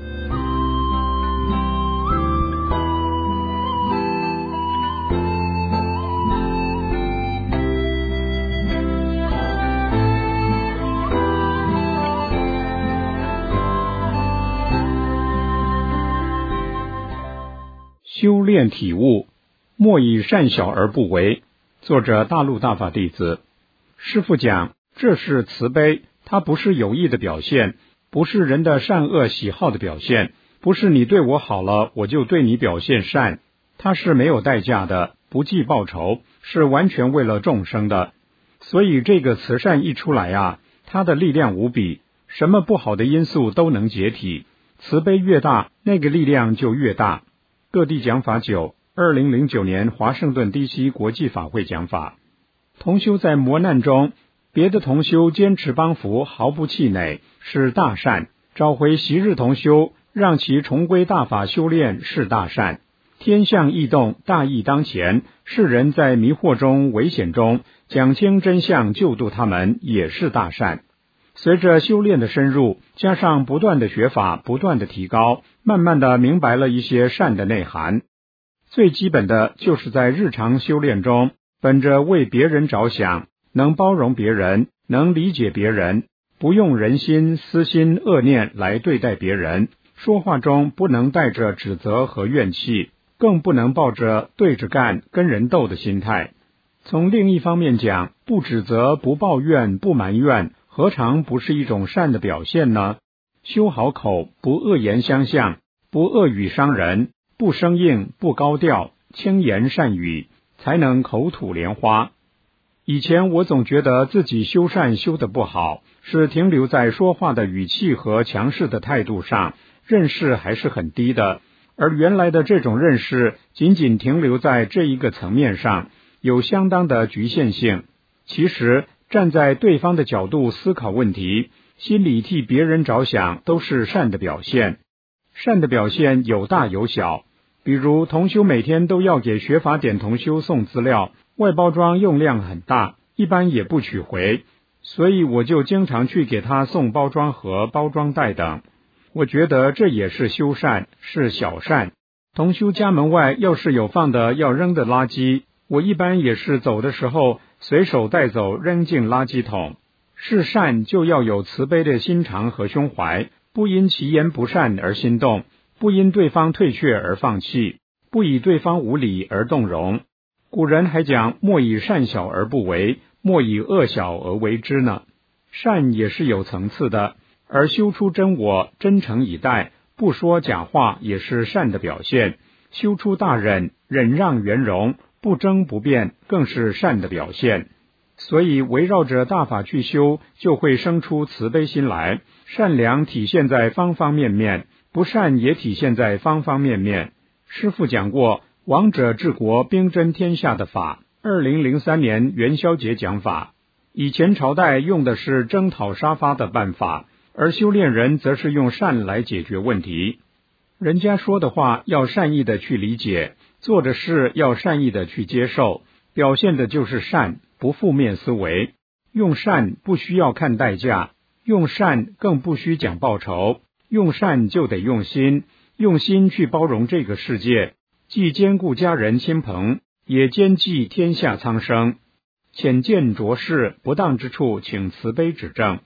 修炼体悟，莫以善小而不为。作者大陆大法弟子。师父讲，这是慈悲，它不是有意的表现，不是人的善恶喜好的表现，不是你对我好了，我就对你表现善，它是没有代价的，不计报酬，是完全为了众生的。所以这个慈善一出来啊，它的力量无比，什么不好的因素都能解体。慈悲越大，那个力量就越大。各地讲法九，二零零九年华盛顿 D C 国际法会讲法。同修在磨难中，别的同修坚持帮扶，毫不气馁，是大善；找回昔日同修，让其重归大法修炼，是大善。天象异动，大义当前，世人在迷惑中、危险中，讲清真相，救度他们，也是大善。随着修炼的深入，加上不断的学法，不断的提高，慢慢的明白了一些善的内涵。最基本的就是在日常修炼中，本着为别人着想，能包容别人，能理解别人，不用人心、私心、恶念来对待别人，说话中不能带着指责和怨气，更不能抱着对着干、跟人斗的心态。从另一方面讲，不指责、不抱怨、不埋怨，何尝不是一种善的表现呢？修好口，不恶言相向，不恶语伤人，不生硬，不高调，轻言善语，才能口吐莲花。以前我总觉得自己修善修得不好，是停留在说话的语气和强势的态度上，认识还是很低的。而原来的这种认识仅仅停留在这一个层面上，有相当的局限性。其实站在对方的角度思考问题，心里替别人着想，都是善的表现。善的表现有大有小，比如同修每天都要给学法典同修送资料，外包装用量很大，一般也不取回，所以我就经常去给他送包装盒、包装袋等。我觉得这也是修善，是小善。同修家门外要是有放的要扔的垃圾，我一般也是走的时候随手带走，扔进垃圾桶。是善就要有慈悲的心肠和胸怀，不因其言不善而心动，不因对方退却而放弃，不以对方无礼而动容。古人还讲，莫以善小而不为，莫以恶小而为之呢。善也是有层次的，而修出真我，真诚以待，不说假话也是善的表现。修出大忍，忍让圆融，不争不辩，更是善的表现。所以围绕着大法去修，就会生出慈悲心来，善良体现在方方面面，不善也体现在方方面面。师父讲过王者治国兵争天下的法，二零零三年元宵节讲法。以前朝代用的是征讨杀伐的办法，而修炼人则是用善来解决问题。人家说的话要善意的去理解，做的事要善意的去接受，表现的就是善，不负面思维。用善不需要看代价，用善更不需讲报酬，用善就得用心，用心去包容这个世界，既兼顾家人亲朋，也兼济天下苍生。浅见浊世不当之处，请慈悲指正。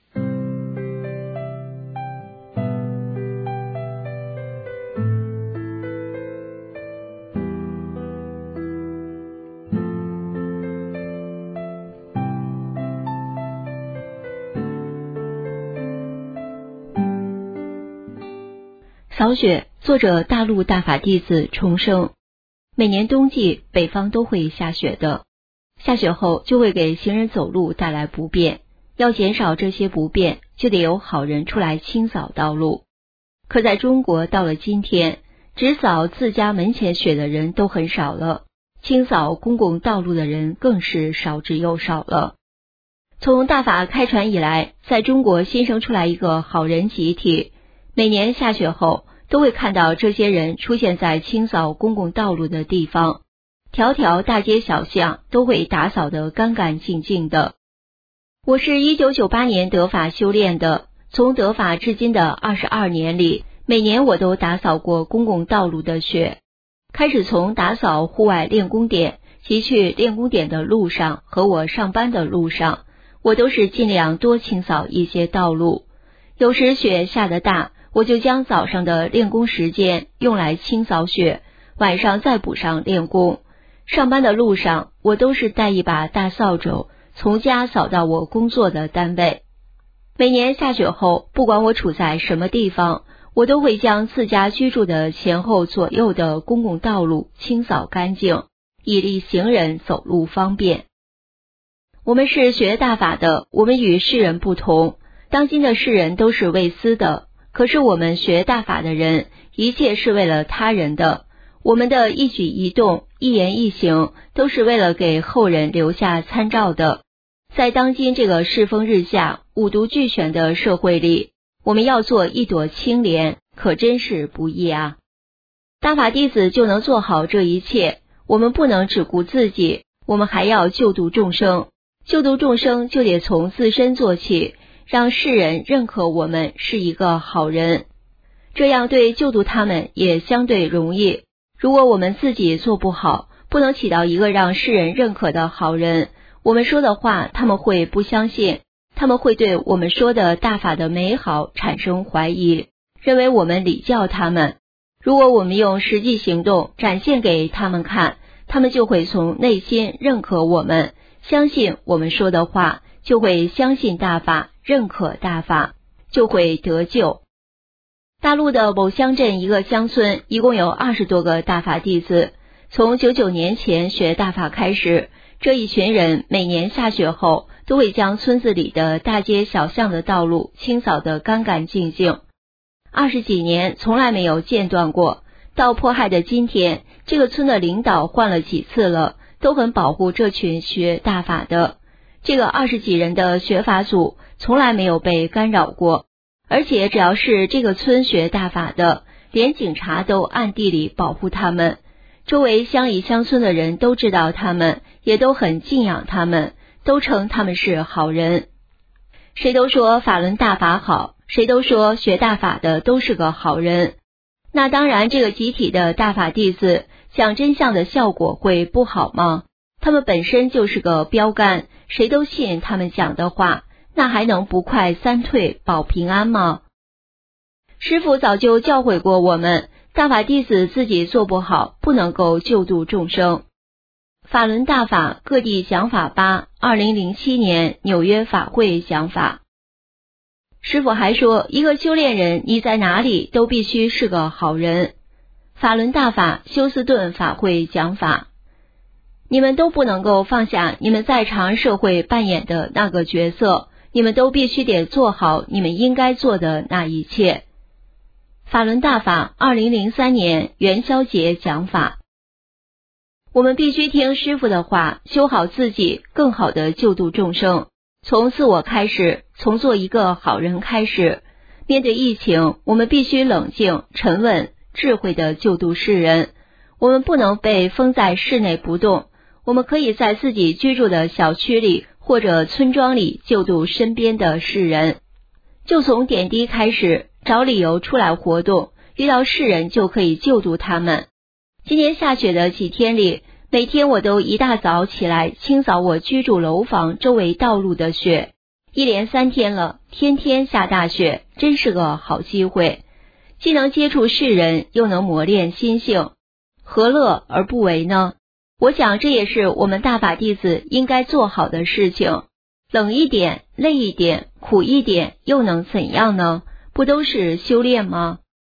扫雪，作者大陆大法弟子重生。每年冬季北方都会下雪的，下雪后就会给行人走路带来不便，要减少这些不便，就得有好人出来清扫道路。可在中国到了今天，只扫自家门前雪的人都很少了，清扫公共道路的人更是少之又少了。从大法开传以来，在中国新生出来一个好人集体，每年下雪后都会看到这些人出现在清扫公共道路的地方，条条大街小巷都会打扫得干干净净的。我是一九九八年得法修炼的，从得法至今的二十二年里，每年我都打扫过公共道路的雪。开始从打扫户外练功点及去练功点的路上和我上班的路上，我都是尽量多清扫一些道路。有时雪下得大，我就将早上的练功时间用来清扫雪，晚上再补上练功。上班的路上，我都是带一把大扫帚，从家扫到我工作的单位。每年下雪后，不管我处在什么地方，我都会将自家居住的前后左右的公共道路清扫干净，以利行人走路方便。我们是学大法的，我们与世人不同，当今的世人都是为私的，可是我们学大法的人，一切是为了他人的，我们的一举一动、一言一行都是为了给后人留下参照的。在当今这个世风日下、五毒俱全的社会里，我们要做一朵清莲，可真是不易啊！大法弟子就能做好这一切，我们不能只顾自己，我们还要救度众生。救度众生就得从自身做起，让世人认可我们是一个好人，这样对救度他们也相对容易。如果我们自己做不好，不能起到一个让世人认可的好人，我们说的话他们会不相信，他们会对我们说的大法的美好产生怀疑，认为我们礼教他们。如果我们用实际行动展现给他们看，他们就会从内心认可我们，相信我们说的话，就会相信大法，认可大法，就会得救。大陆的某乡镇一个乡村一共有二十多个大法弟子，从九九年前学大法开始，这一群人每年下雪后都会将村子里的大街小巷的道路清扫得干干净净，二十几年从来没有间断过。到迫害的今天，这个村的领导换了几次了，都很保护这群学大法的。这个二十几人的学法组从来没有被干扰过，而且只要是这个村学大法的，连警察都暗地里保护他们。周围乡里乡村的人都知道他们，也都很敬仰他们，都称他们是好人。谁都说法轮大法好，谁都说学大法的都是个好人。那当然，这个集体的大法弟子讲真相的效果会不好吗？他们本身就是个标杆，谁都信他们讲的话，那还能不快三退保平安吗？师父早就教诲过我们，大法弟子自己做不好，不能够救度众生。法轮大法各地讲法八，二零零七年纽约法会讲法。师父还说，一个修炼人，你在哪里都必须是个好人。法轮大法休斯顿法会讲法，你们都不能够放下你们在长安社会扮演的那个角色，你们都必须得做好你们应该做的那一切。法轮大法二零零三年元宵节讲法，我们必须听师父的话，修好自己，更好的救度众生，从自我开始，从做一个好人开始。面对疫情，我们必须冷静、沉稳、智慧的救度世人。我们不能被封在室内不动，我们可以在自己居住的小区里或者村庄里救度身边的世人。就从点滴开始，找理由出来活动，遇到世人就可以救度他们。今年下雪的几天里，每天我都一大早起来清扫我居住楼房周围道路的雪，一连三天了，天天下大雪，真是个好机会，既能接触世人，又能磨练心性，何乐而不为呢？我想这也是我们大法弟子应该做好的事情。冷一点，累一点，苦一点，又能怎样呢？不都是修炼吗？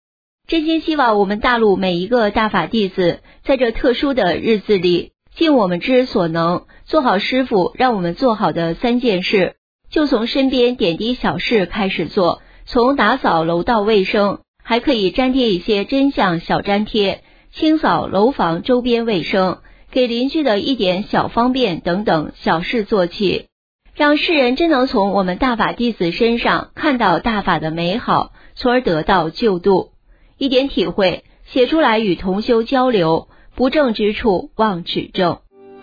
真心希望我们大陆每一个大法弟子在这特殊的日子里，尽我们之所能，做好师父让我们做好的三件事，就从身边点滴小事开始做，从打扫楼道卫生，还可以粘贴一些真相小粘贴，清扫楼房周边卫生，给邻居的一点小方便等等小事做起，让世人真能从我们大法弟子身上看到大法的美好，从而得到救度。一点体会，写出来与同修交流，不正之处望指正。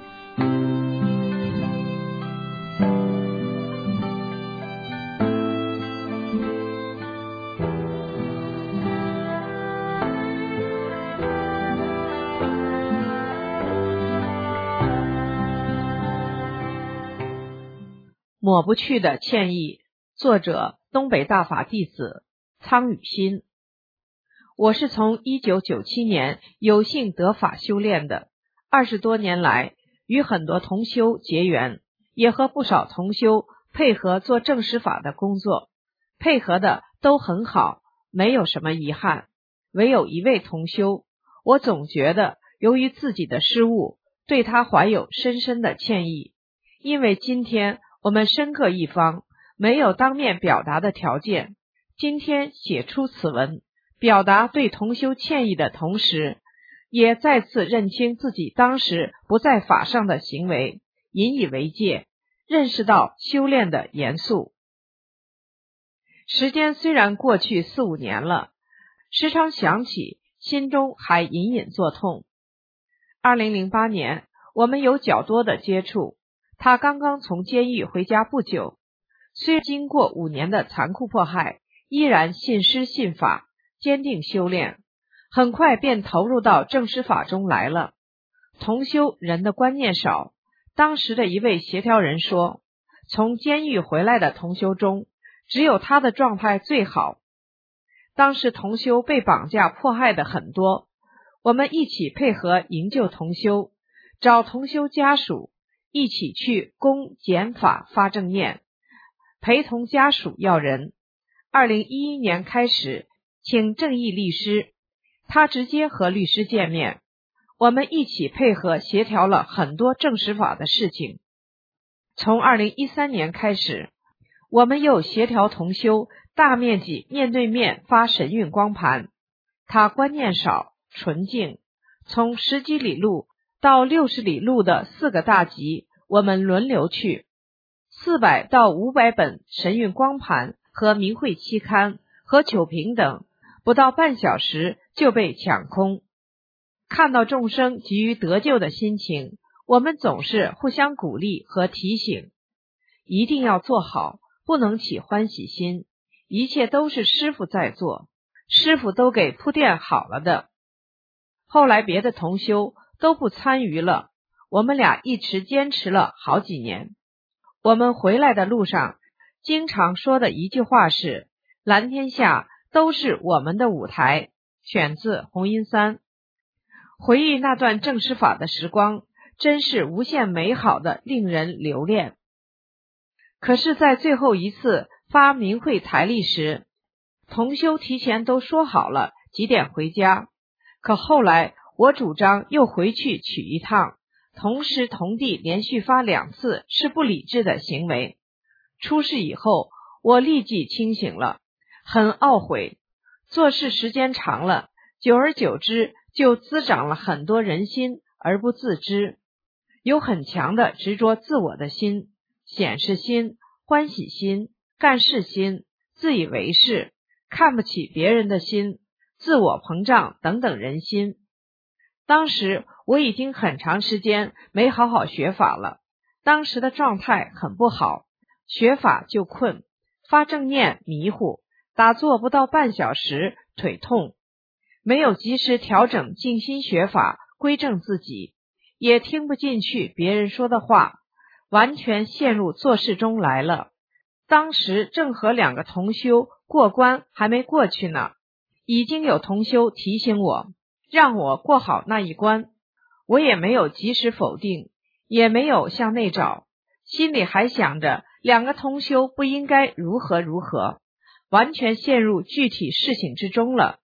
抹不去的歉意，作者东北大法弟子苍雨欣。我是从一九九七年有幸得法修炼的，二十多年来与很多同修结缘，也和不少同修配合做正师法的工作，配合的都很好，没有什么遗憾。唯有一位同修，我总觉得由于自己的失误，对他怀有深深的歉意，因为今天我们深各一方，没有当面表达的条件，今天写出此文，表达对同修歉意的同时，也再次认清自己当时不在法上的行为，引以为戒，认识到修炼的严肃。时间虽然过去四五年了，时常想起，心中还隐隐作痛。二零零八年，我们有较多的接触，他刚刚从监狱回家不久，虽经过五年的残酷迫害，依然信师信法，坚定修炼，很快便投入到正师法中来了。同修人的观念少，当时的一位协调人说，从监狱回来的同修中，只有他的状态最好。当时同修被绑架迫害的很多，我们一起配合营救同修，找同修家属，一起去攻检法发正念，陪同家属要人。二零一一年开始请正义律师，他直接和律师见面，我们一起配合协调了很多正师法的事情。从二零一三年开始，我们又协调同修大面积面对面发神韵光盘，他观念少纯净，从十几里路到六十里路的四个大集，我们轮流去，四百到五百本神韵光盘和明慧期刊和酒瓶等，不到半小时就被抢空。看到众生急于得救的心情，我们总是互相鼓励和提醒，一定要做好，不能起欢喜心，一切都是师父在做，师父都给铺垫好了的。后来别的同修都不参与了，我们俩一直坚持了好几年。我们回来的路上经常说的一句话是，蓝天下都是我们的舞台，选自弘音三。回忆那段正师法的时光，真是无限美好的，令人留恋。可是在最后一次发明慧台历时，同修提前都说好了几点回家，可后来我主张又回去取一趟，同时同地连续发两次是不理智的行为。出事以后，我立即清醒了，很懊悔。做事时间长了，久而久之就滋长了很多人心而不自知，有很强的执着自我的心、显示心、欢喜心、干事心、自以为是、看不起别人的心、自我膨胀等等人心。当时我已经很长时间没好好学法了，当时的状态很不好，学法就困，发正念迷糊，打坐不到半小时腿痛，没有及时调整静心学法，归正自己，也听不进去别人说的话，完全陷入做事中来了。当时正和两个同修过关还没过去呢，已经有同修提醒我，让我过好那一关，我也没有及时否定，也没有向内找，心里还想着两个同修不应该如何如何，完全陷入具体事情之中了。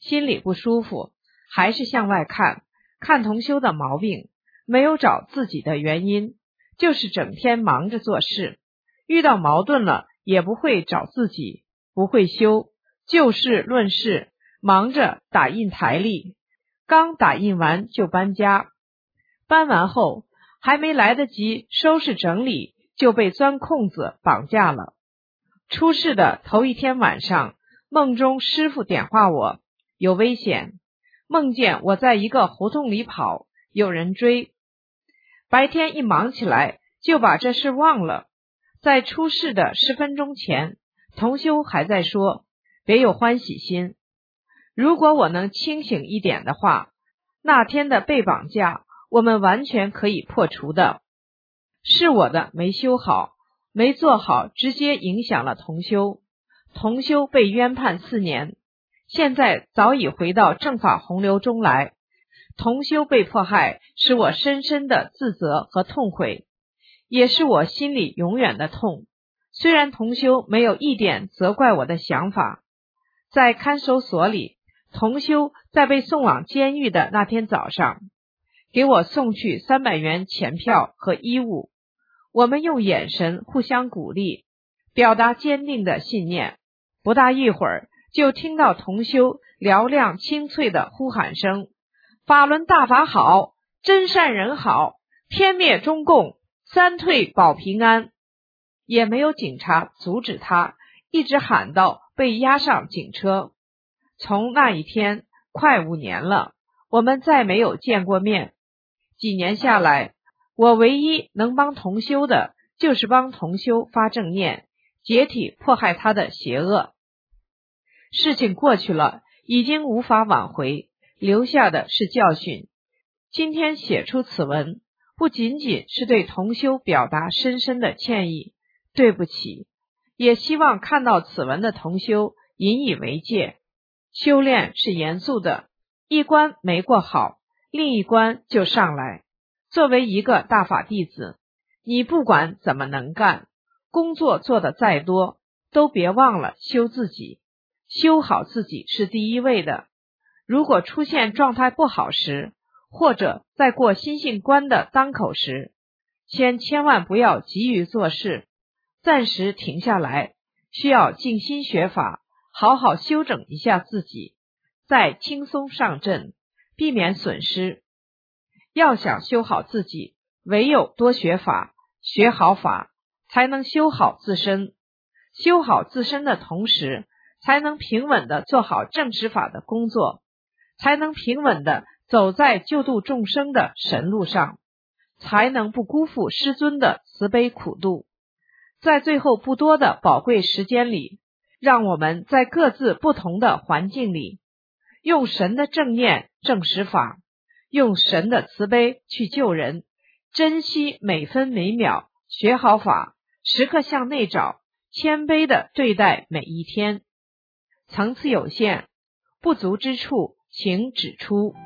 心里不舒服，还是向外看，看同修的毛病，没有找自己的原因，就是整天忙着做事，遇到矛盾了也不会找自己，不会修，就事论事，忙着打印台历，刚打印完就搬家，搬完后还没来得及收拾整理，就被钻空子绑架了。出事的头一天晚上，梦中师父点化我，有危险，梦见我在一个胡同里跑，有人追。白天一忙起来，就把这事忘了。在出事的十分钟前，同修还在说，别有欢喜心。如果我能清醒一点的话，那天的被绑架，我们完全可以破除的。是我的没修好，没做好，直接影响了同修。同修被冤判四年，现在早已回到正法洪流中来。同修被迫害，使我深深的自责和痛悔，也是我心里永远的痛。虽然同修没有一点责怪我的想法，在看守所里，同修在被送往监狱的那天早上，给我送去三百元钱票和衣物，我们用眼神互相鼓励，表达坚定的信念。不大一会儿，就听到同修嘹亮清脆的呼喊声，法轮大法好，真善人好，天灭中共，三退保平安。也没有警察阻止他，一直喊到被押上警车。从那一天快五年了，我们再没有见过面。几年下来，我唯一能帮同修的，就是帮同修发正念，解体迫害他的邪恶。事情过去了，已经无法挽回，留下的是教训。今天写出此文，不仅仅是对同修表达深深的歉意，对不起，也希望看到此文的同修引以为戒。修炼是严肃的，一关没过好，另一关就上来。作为一个大法弟子，你不管怎么能干，工作做得再多，都别忘了修自己，修好自己是第一位的。如果出现状态不好时，或者在过心性关的当口时，先千万不要急于做事，暂时停下来，需要静心学法，好好修整一下自己，再轻松上阵，避免损失。要想修好自己，唯有多学法，学好法，才能修好自身。修好自身的同时，才能平稳地做好正实法的工作，才能平稳地走在救度众生的神路上，才能不辜负师尊的慈悲苦度。在最后不多的宝贵时间里，让我们在各自不同的环境里，用神的正念正实法，用神的慈悲去救人，珍惜每分每秒，学好法，时刻向内找，谦卑地对待每一天。层次有限，不足之处请指出。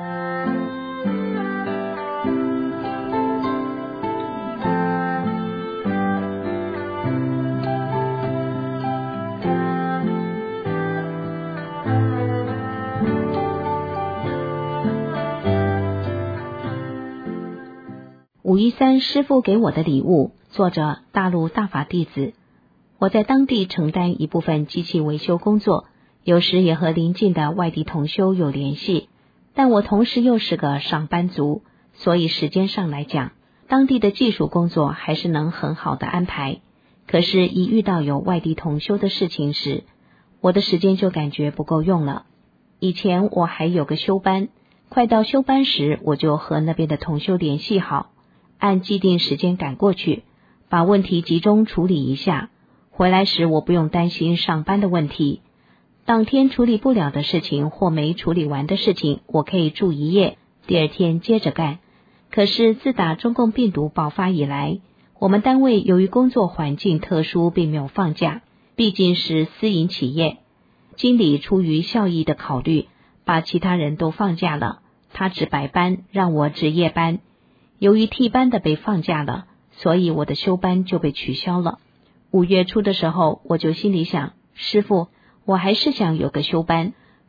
五一三师父给我的礼物，作者大陆大法弟子。我在当地承担一部分机器维修工作，有时也和邻近的外地同修有联系，但我同时又是个上班族，所以时间上来讲，当地的技术工作还是能很好的安排。可是，一遇到有外地同修的事情时，我的时间就感觉不够用了。以前我还有个休班，快到休班时，我就和那边的同修联系好，按既定时间赶过去，把问题集中处理一下。回来时我不用担心上班的问题，当天处理不了的事情或没处理完的事情，我可以住一夜，第二天接着干。可是自打中共病毒爆发以来，我们单位由于工作环境特殊，并没有放假，毕竟是私营企业，经理出于效益的考虑，把其他人都放假了，他值白班，让我值夜班。由于替班的被放假了，所以我的休班就被取消了。五月初的时候，我就心里想，师父，我还是想有个休班，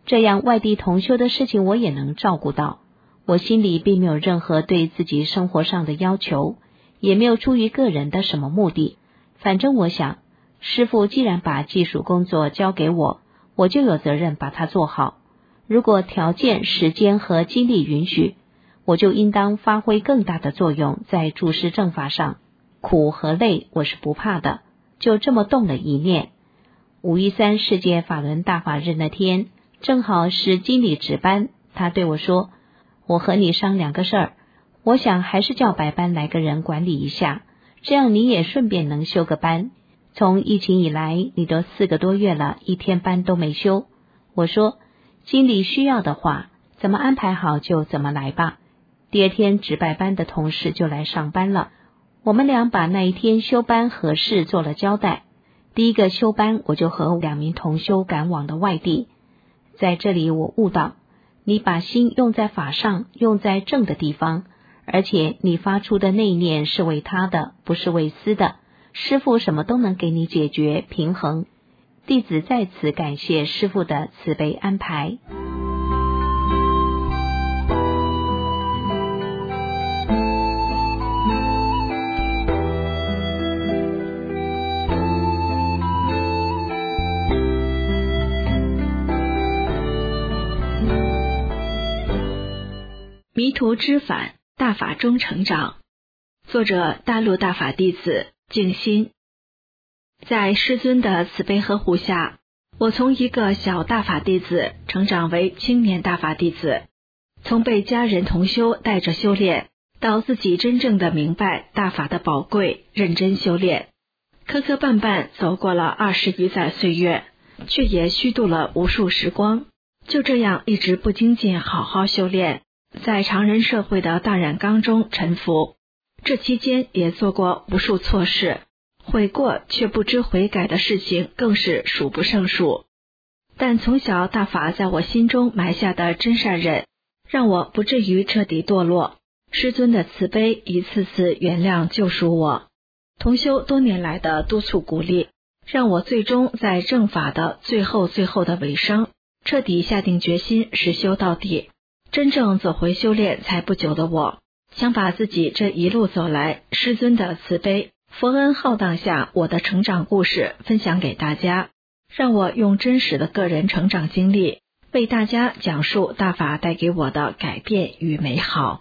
这样外地同修的事情我也能照顾到。我心里并没有任何对自己生活上的要求，也没有出于个人的什么目的。反正我想，师父既然把技术工作交给我，我就有责任把它做好。如果条件、时间和精力允许，我就应当发挥更大的作用在注释正法上。苦和累我是不怕的，就这么动了一念。五一三世界法轮大法日那天，正好是经理值班，他对我说，我和你商量个事儿，我想还是叫白班来个人管理一下，这样你也顺便能休个班。从疫情以来，你都四个多月了，一天班都没休。我说，经理需要的话，怎么安排好就怎么来吧。第二天值白班的同事就来上班了，我们俩把那一天休班合适做了交代。第一个休班，我就和两名同修赶往了外地。在这里我悟到，你把心用在法上，用在正的地方，而且你发出的内念是为他的，不是为私的，师父什么都能给你解决平衡。弟子在此感谢师父的慈悲安排。 迷途知返，大法中成长。作者大陆大法弟子静心。在师尊的慈悲呵护下，我从一个小大法弟子成长为青年大法弟子，从被家人同修带着修炼，到自己真正的明白大法的宝贵，认真修炼。磕磕绊绊走过了二十余载岁月，却也虚度了无数时光。就这样一直不精进好好修炼，在常人社会的大染缸中沉浮。这期间也做过无数错事，悔过却不知悔改的事情更是数不胜数。但从小大法在我心中埋下的真善忍，让我不至于彻底堕落。师尊的慈悲一次次原谅救赎我，同修多年来的督促鼓励，让我最终在正法的最后最后的尾声，彻底下定决心实修到底。真正走回修炼才不久的我，想把自己这一路走来师尊的慈悲佛恩浩荡下我的成长故事分享给大家，让我用真实的个人成长经历为大家讲述大法带给我的改变与美好。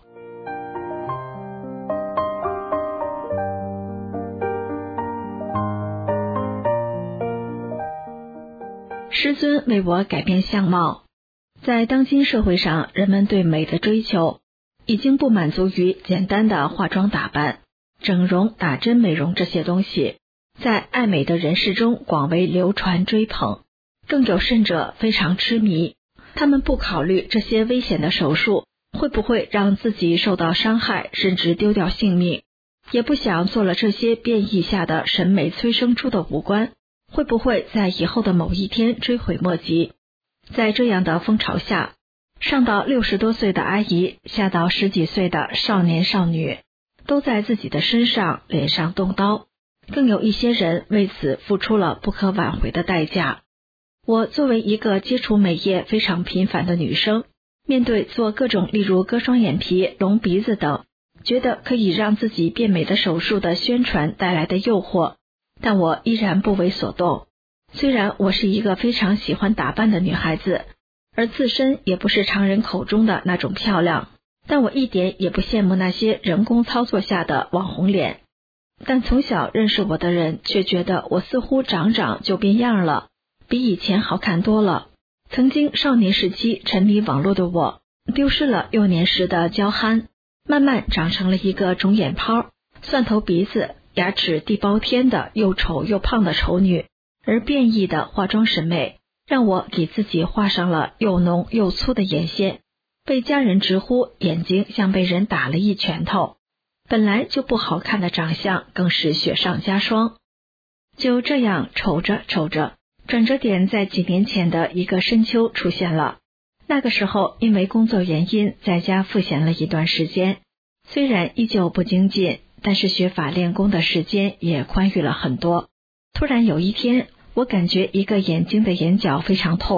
师尊为我改变相貌。在当今社会上，人们对美的追求已经不满足于简单的化妆打扮、整容、打针美容这些东西，在爱美的人士中广为流传追捧，更有甚者非常痴迷。他们不考虑这些危险的手术会不会让自己受到伤害，甚至丢掉性命，也不想做了这些变异下的审美催生出的五官会不会在以后的某一天追悔莫及。在这样的风潮下，上到六十多岁的阿姨，下到十几岁的少年少女，都在自己的身上脸上动刀，更有一些人为此付出了不可挽回的代价。我作为一个接触美业非常频繁的女生，面对做各种例如割双眼皮、隆鼻子等觉得可以让自己变美的手术的宣传带来的诱惑，但我依然不为所动。虽然我是一个非常喜欢打扮的女孩子，而自身也不是常人口中的那种漂亮，但我一点也不羡慕那些人工操作下的网红脸。但从小认识我的人却觉得我似乎长长就变样了，比以前好看多了。曾经少年时期沉迷网络的我，丢失了幼年时的娇憨，慢慢长成了一个肿眼泡、蒜头鼻子、牙齿地包天的又丑又胖的丑女。而变异的化妆审美让我给自己画上了又浓又粗的眼线，被家人直呼眼睛像被人打了一拳头，本来就不好看的长相更是雪上加霜。就这样瞅着瞅着，转折点在几年前的一个深秋出现了。那个时候因为工作原因在家赋闲了一段时间，虽然依旧不精进，但是学法练功的时间也宽裕了很多。突然有一天，我感觉一个眼睛的眼角非常痛，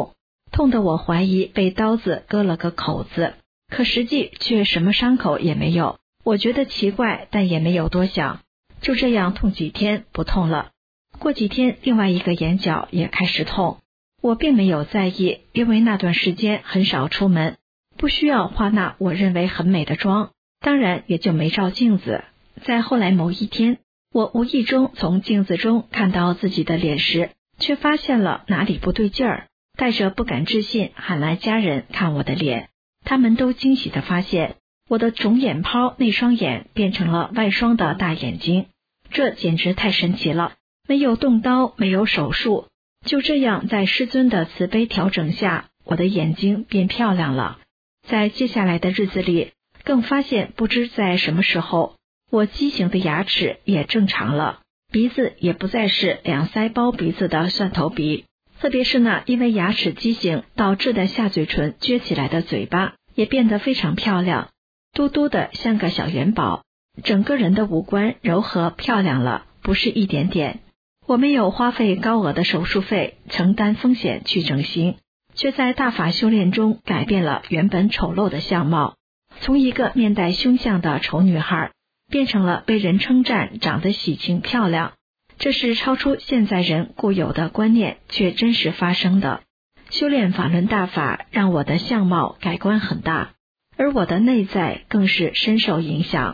痛得我怀疑被刀子割了个口子，可实际却什么伤口也没有。我觉得奇怪，但也没有多想，就这样痛几天不痛了。过几天另外一个眼角也开始痛，我并没有在意，因为那段时间很少出门，不需要化那我认为很美的妆，当然也就没照镜子。在后来某一天，我无意中从镜子中看到自己的脸时，却发现了哪里不对劲儿，带着不敢置信喊来家人看我的脸。他们都惊喜地发现我的肿眼泡内双眼变成了外双的大眼睛，这简直太神奇了，没有动刀，没有手术，就这样在师尊的慈悲调整下，我的眼睛变漂亮了。在接下来的日子里，更发现不知在什么时候，我畸形的牙齿也正常了，鼻子也不再是两腮包鼻子的蒜头鼻，特别是那因为牙齿畸形导致的下嘴唇撅起来的嘴巴也变得非常漂亮，嘟嘟的像个小元宝，整个人的五官柔和漂亮了，不是一点点。我没有花费高额的手术费，承担风险去整形，却在大法修炼中改变了原本丑陋的相貌，从一个面带凶相的丑女孩变成了被人称赞长得喜庆漂亮。这是超出现在人固有的观念，却真实发生的。修炼法轮大法让我的相貌改观很大，而我的内在更是深受影响。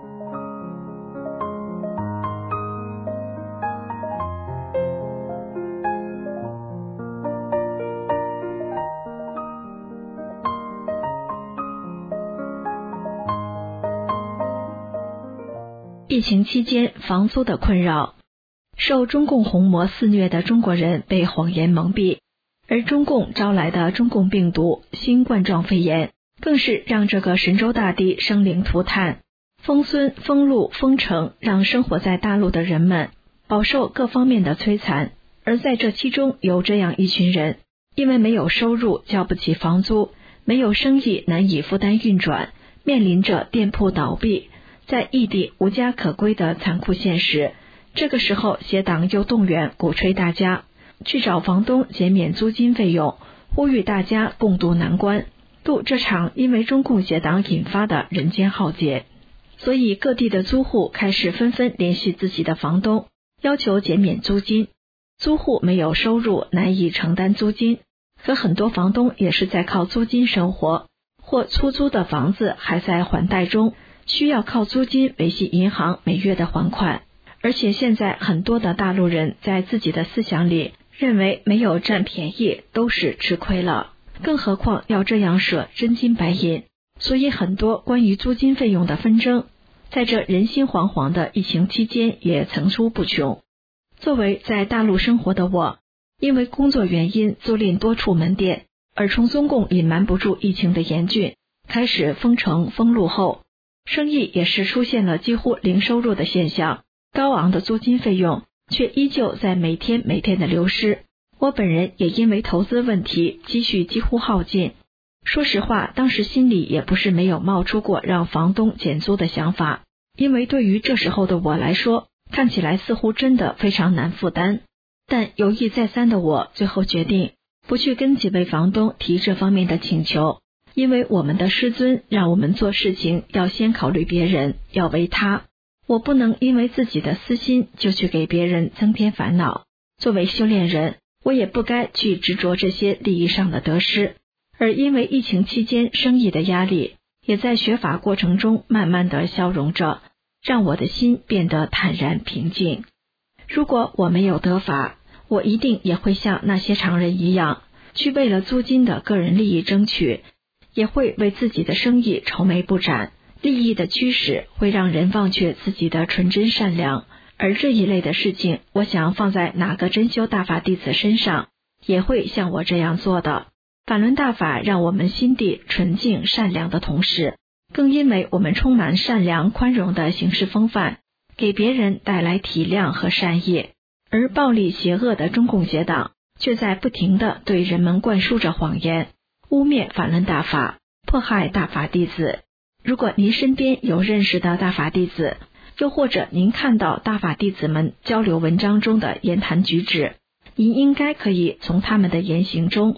疫情期间房租的困扰，受中共红魔肆虐的中国人被谎言蒙蔽，而中共招来的中共病毒新冠状肺炎更是让这个神州大地生灵涂炭，封村、封路、封城，让生活在大陆的人们饱受各方面的摧残。而在这其中有这样一群人，因为没有收入交不起房租，没有生意难以负担运转，面临着店铺倒闭，在异地无家可归的残酷现实。这个时候协党又动员鼓吹大家去找房东减免租金费用，呼吁大家共度难关，度这场因为中共协党引发的人间浩劫。所以各地的租户开始纷纷联系自己的房东，要求减免租金。租户没有收入，难以承担租金，可很多房东也是在靠租金生活，或出租的房子还在还贷中，需要靠租金维系银行每月的还款。而且现在很多的大陆人在自己的思想里认为没有占便宜都是吃亏了，更何况要这样舍真金白银。所以很多关于租金费用的纷争在这人心惶惶的疫情期间也层出不穷。作为在大陆生活的我，因为工作原因租赁多处门店，而从中共隐瞒不住疫情的严峻，开始封城封路后，生意也是出现了几乎零收入的现象，高昂的租金费用却依旧在每天每天的流失。我本人也因为投资问题积蓄几乎耗尽，说实话当时心里也不是没有冒出过让房东减租的想法，因为对于这时候的我来说，看起来似乎真的非常难负担。但犹豫再三的我最后决定不去跟几位房东提这方面的请求，因为我们的师尊让我们做事情要先考虑别人，要为他，我不能因为自己的私心就去给别人增添烦恼。作为修炼人，我也不该去执着这些利益上的得失。而因为疫情期间生意的压力也在学法过程中慢慢的消融着，让我的心变得坦然平静。如果我没有得法，我一定也会像那些常人一样，去为了租金的个人利益争取，也会为自己的生意愁眉不展。利益的驱使会让人忘却自己的纯真善良，而这一类的事情，我想放在哪个真修大法弟子身上，也会像我这样做的。法轮大法让我们心地纯净善良的同时，更因为我们充满善良宽容的行事风范，给别人带来体谅和善意。而暴力邪恶的中共邪党却在不停地对人们灌输着谎言，污蔑法轮大法，迫害大法弟子。如果您身边有认识的大法弟子，又或者您看到大法弟子们交流文章中的言谈举止，您应该可以从他们的言行中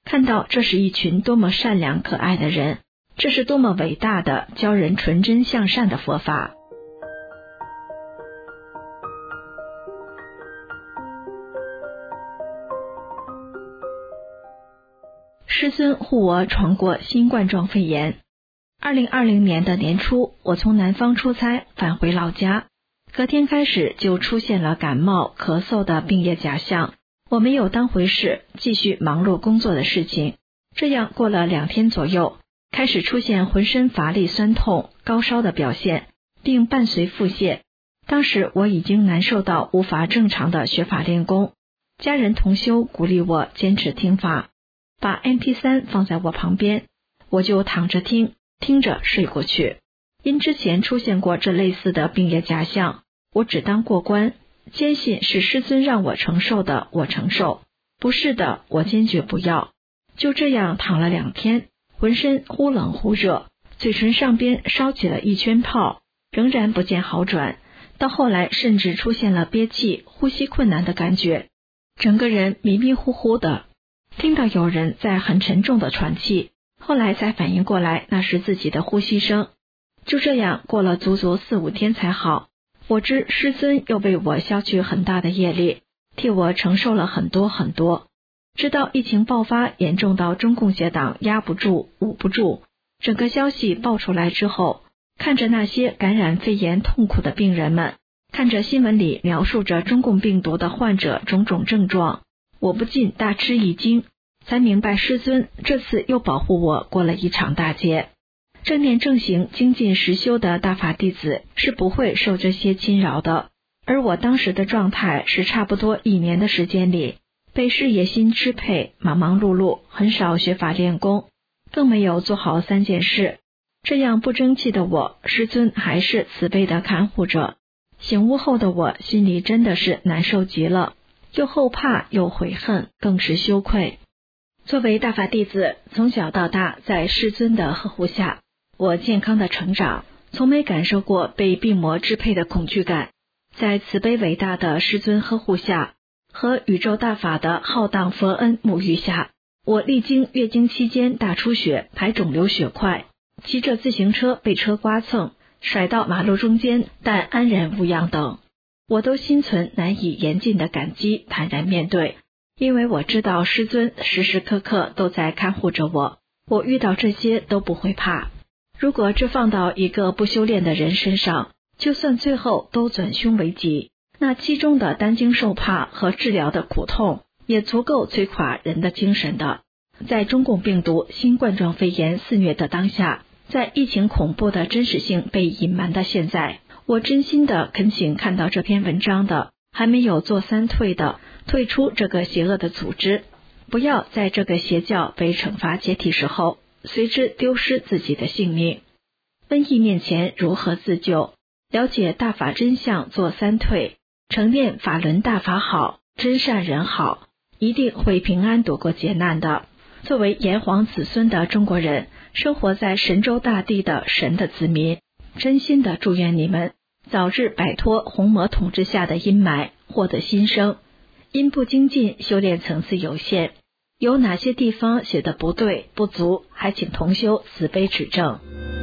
看到这是一群多么善良可爱的人，这是多么伟大的教人纯真向善的佛法。师尊护我闯过新冠状肺炎。二零二零年的年初，我从南方出差返回老家，隔天开始就出现了感冒、咳嗽的病业假象。我没有当回事，继续忙碌工作的事情。这样过了两天左右，开始出现浑身乏力、酸痛、高烧的表现，并伴随腹泻。当时我已经难受到无法正常的学法练功，家人同修鼓励我坚持听法，把 M P 三 放在我旁边，我就躺着听，听着睡过去。因之前出现过这类似的病业假象，我只当过关，坚信是师尊让我承受的，我承受；不是的，我坚决不要。就这样躺了两天，浑身忽冷忽热，嘴唇上边烧起了一圈泡，仍然不见好转。到后来甚至出现了憋气、呼吸困难的感觉，整个人迷迷糊糊的，听到有人在很沉重的喘气，后来才反应过来那是自己的呼吸声。就这样过了足足四五天才好。我知师尊又为我消去很大的业力，替我承受了很多很多。直到疫情爆发，严重到中共邪党压不住、捂不住，整个消息爆出来之后，看着那些感染肺炎痛苦的病人们，看着新闻里描述着中共病毒的患者种种症状，我不禁大吃一惊，才明白师尊这次又保护我过了一场大劫。正念正行、精进实修的大法弟子是不会受这些侵扰的，而我当时的状态是差不多一年的时间里，被事业心支配，忙忙碌碌，很少学法练功，更没有做好三件事。这样不争气的我，师尊还是慈悲的看护着。醒悟后的我心里真的是难受极了，又后怕又悔恨，更是羞愧。作为大法弟子，从小到大在师尊的呵护下，我健康的成长，从没感受过被病魔支配的恐惧感。在慈悲伟大的师尊呵护下，和宇宙大法的浩荡佛恩沐浴下，我历经月经期间大出血、排肿瘤血块，骑着自行车被车刮蹭，甩到马路中间但安然无恙等，我都心存难以言尽的感激，坦然面对。因为我知道师尊时时刻刻都在看护着我，我遇到这些都不会怕。如果这放到一个不修炼的人身上，就算最后都转凶为吉，那其中的担惊受怕和治疗的苦痛，也足够摧垮人的精神的。在中共病毒新冠状肺炎肆虐的当下，在疫情恐怖的真实性被隐瞒的现在，我真心的恳请看到这篇文章的，还没有做三退的，退出这个邪恶的组织，不要在这个邪教被惩罚解体时候，随之丢失自己的性命。瘟疫面前如何自救？了解大法真相做三退，承念法轮大法好，真善人好，一定会平安躲过劫难的。作为炎黄子孙的中国人，生活在神州大地的神的子民，真心的祝愿你们早日摆脱红魔统治下的阴霾，获得新生。因不精进，修炼层次有限，有哪些地方写的不对不足，还请同修慈悲指正。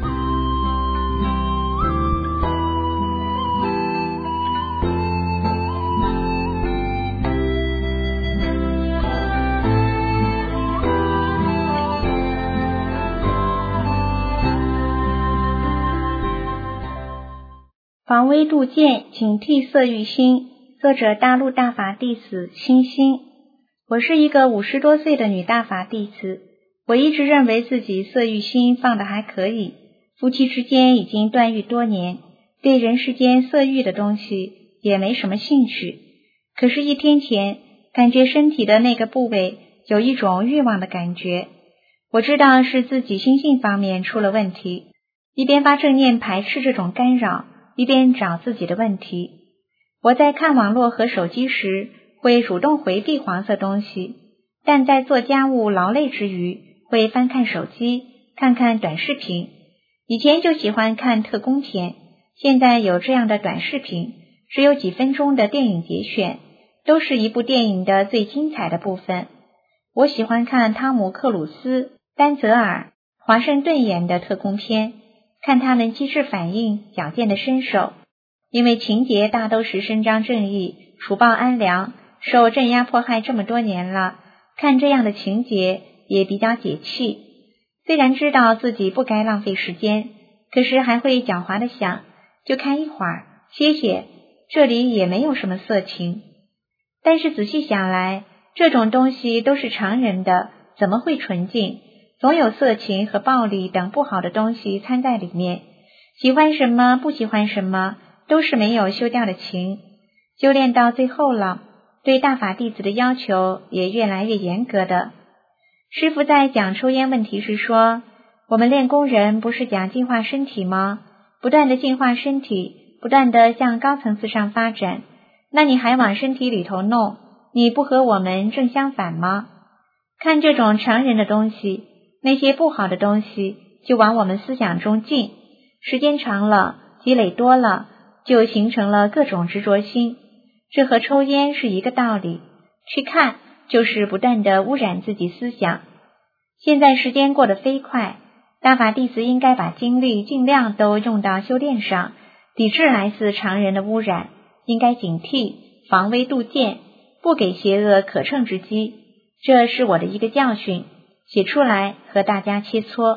防微杜渐，警惕色欲心。作者大陆大法弟子清心。我是一个五十多岁的女大法弟子，我一直认为自己色欲心放得还可以，夫妻之间已经断欲多年，对人世间色欲的东西也没什么兴趣。可是，一天前感觉身体的那个部位有一种欲望的感觉，我知道是自己心性方面出了问题，一边发正念排斥这种干扰，一边找自己的问题。我在看网络和手机时会主动回避黄色东西，但在做家务劳累之余会翻看手机，看看短视频。以前就喜欢看特工片，现在有这样的短视频，只有几分钟的电影节选，都是一部电影的最精彩的部分。 我喜欢看汤姆·克鲁斯、丹泽尔、华盛顿演的特工片，看他们机智反应、矫健的身手。因为情节大都是伸张正义、除暴安良，受镇压迫害这么多年了，看这样的情节也比较解气。虽然知道自己不该浪费时间，可是还会狡猾的想，就看一会儿，歇歇，这里也没有什么色情。但是仔细想来，这种东西都是常人的，怎么会纯净？总有色情和暴力等不好的东西掺在里面。喜欢什么，不喜欢什么，都是没有修掉的情。修炼到最后了，对大法弟子的要求也越来越严格的。师父在讲抽烟问题时说，我们练功人不是讲净化身体吗？不断的净化身体，不断的向高层次上发展，那你还往身体里头弄，你不和我们正相反吗？看这种常人的东西，那些不好的东西就往我们思想中进，时间长了，积累多了，就形成了各种执着心。这和抽烟是一个道理，去看就是不断的污染自己思想。现在时间过得飞快，大法弟子应该把精力尽量都用到修炼上，抵制来自常人的污染，应该警惕，防微杜渐，不给邪恶可乘之机。这是我的一个教训，写出来和大家切磋。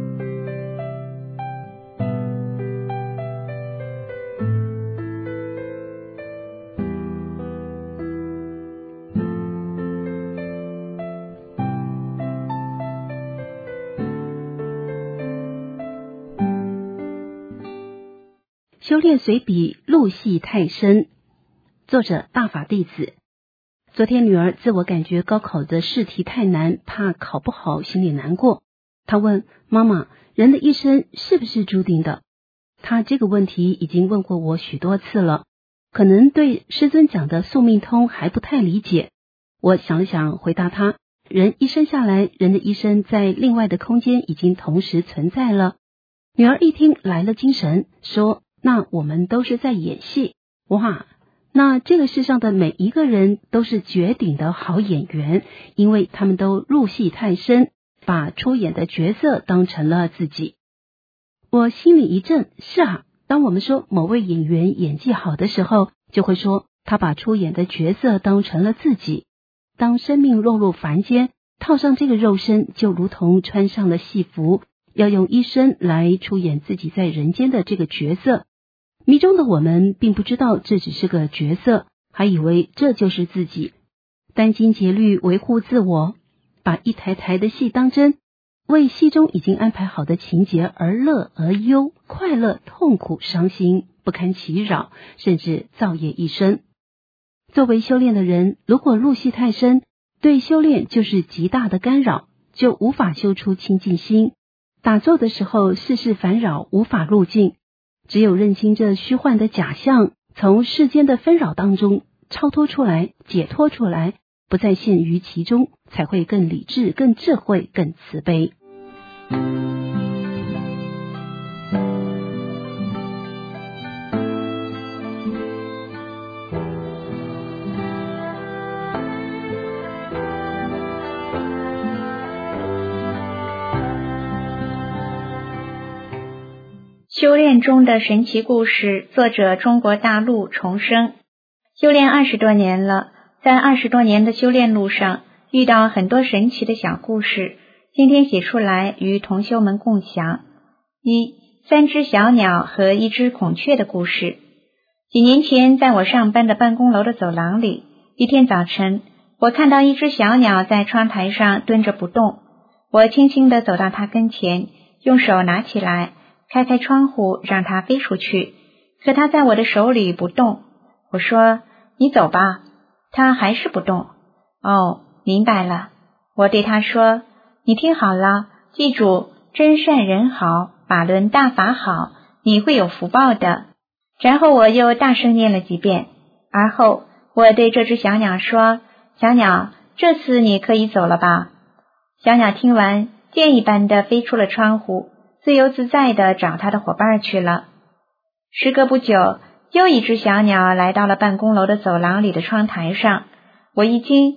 修炼随笔入戏太深，作者大法弟子。昨天女儿自我感觉高考的试题太难，怕考不好，心里难过。她问妈妈，人的一生是不是注定的？她这个问题已经问过我许多次了，可能对师尊讲的宿命通还不太理解。我想了想回答她，人一生下来，人的一生在另外的空间已经同时存在了。女儿一听来了精神，说那我们都是在演戏。哇，那这个世上的每一个人都是绝顶的好演员，因为他们都入戏太深，把出演的角色当成了自己。我心里一震，是啊，当我们说某位演员演技好的时候，就会说他把出演的角色当成了自己。当生命落入凡间，套上这个肉身，就如同穿上了戏服，要用一生来出演自己在人间的这个角色。迷中的我们并不知道这只是个角色，还以为这就是自己，殚精竭虑维护自我，把一台台的戏当真，为戏中已经安排好的情节而乐而忧，快乐、痛苦、伤心，不堪其扰，甚至造业一生。作为修炼的人，如果入戏太深，对修炼就是极大的干扰，就无法修出清净心。打坐的时候，世事烦扰无法入境，只有认清这虚幻的假象，从世间的纷扰当中超脱出来，解脱出来，不再陷于其中，才会更理智、更智慧、更慈悲。 修炼中的神奇故事，作者中国大陆重生。修炼二十多年了，在二十多年的修炼路上，遇到很多神奇的小故事，今天写出来与同修们共享。一、三只小鸟和一只孔雀的故事。几年前，在我上班的办公楼的走廊里，一天早晨，我看到一只小鸟在窗台上蹲着不动，我轻轻地走到它跟前，用手拿起来，开开窗户让它飞出去，可它在我的手里不动。我说，你走吧，它还是不动。哦，明白了。我对它说，你听好了，记住，真善人好，法轮大法好，你会有福报的。然后我又大声念了几遍，而后我对这只小鸟说，小鸟，这次你可以走了吧。小鸟听完，箭一般的飞出了窗户，自由自在地找他的伙伴去了。时隔不久，又一只小鸟来到了办公楼的走廊里的窗台上，我一惊，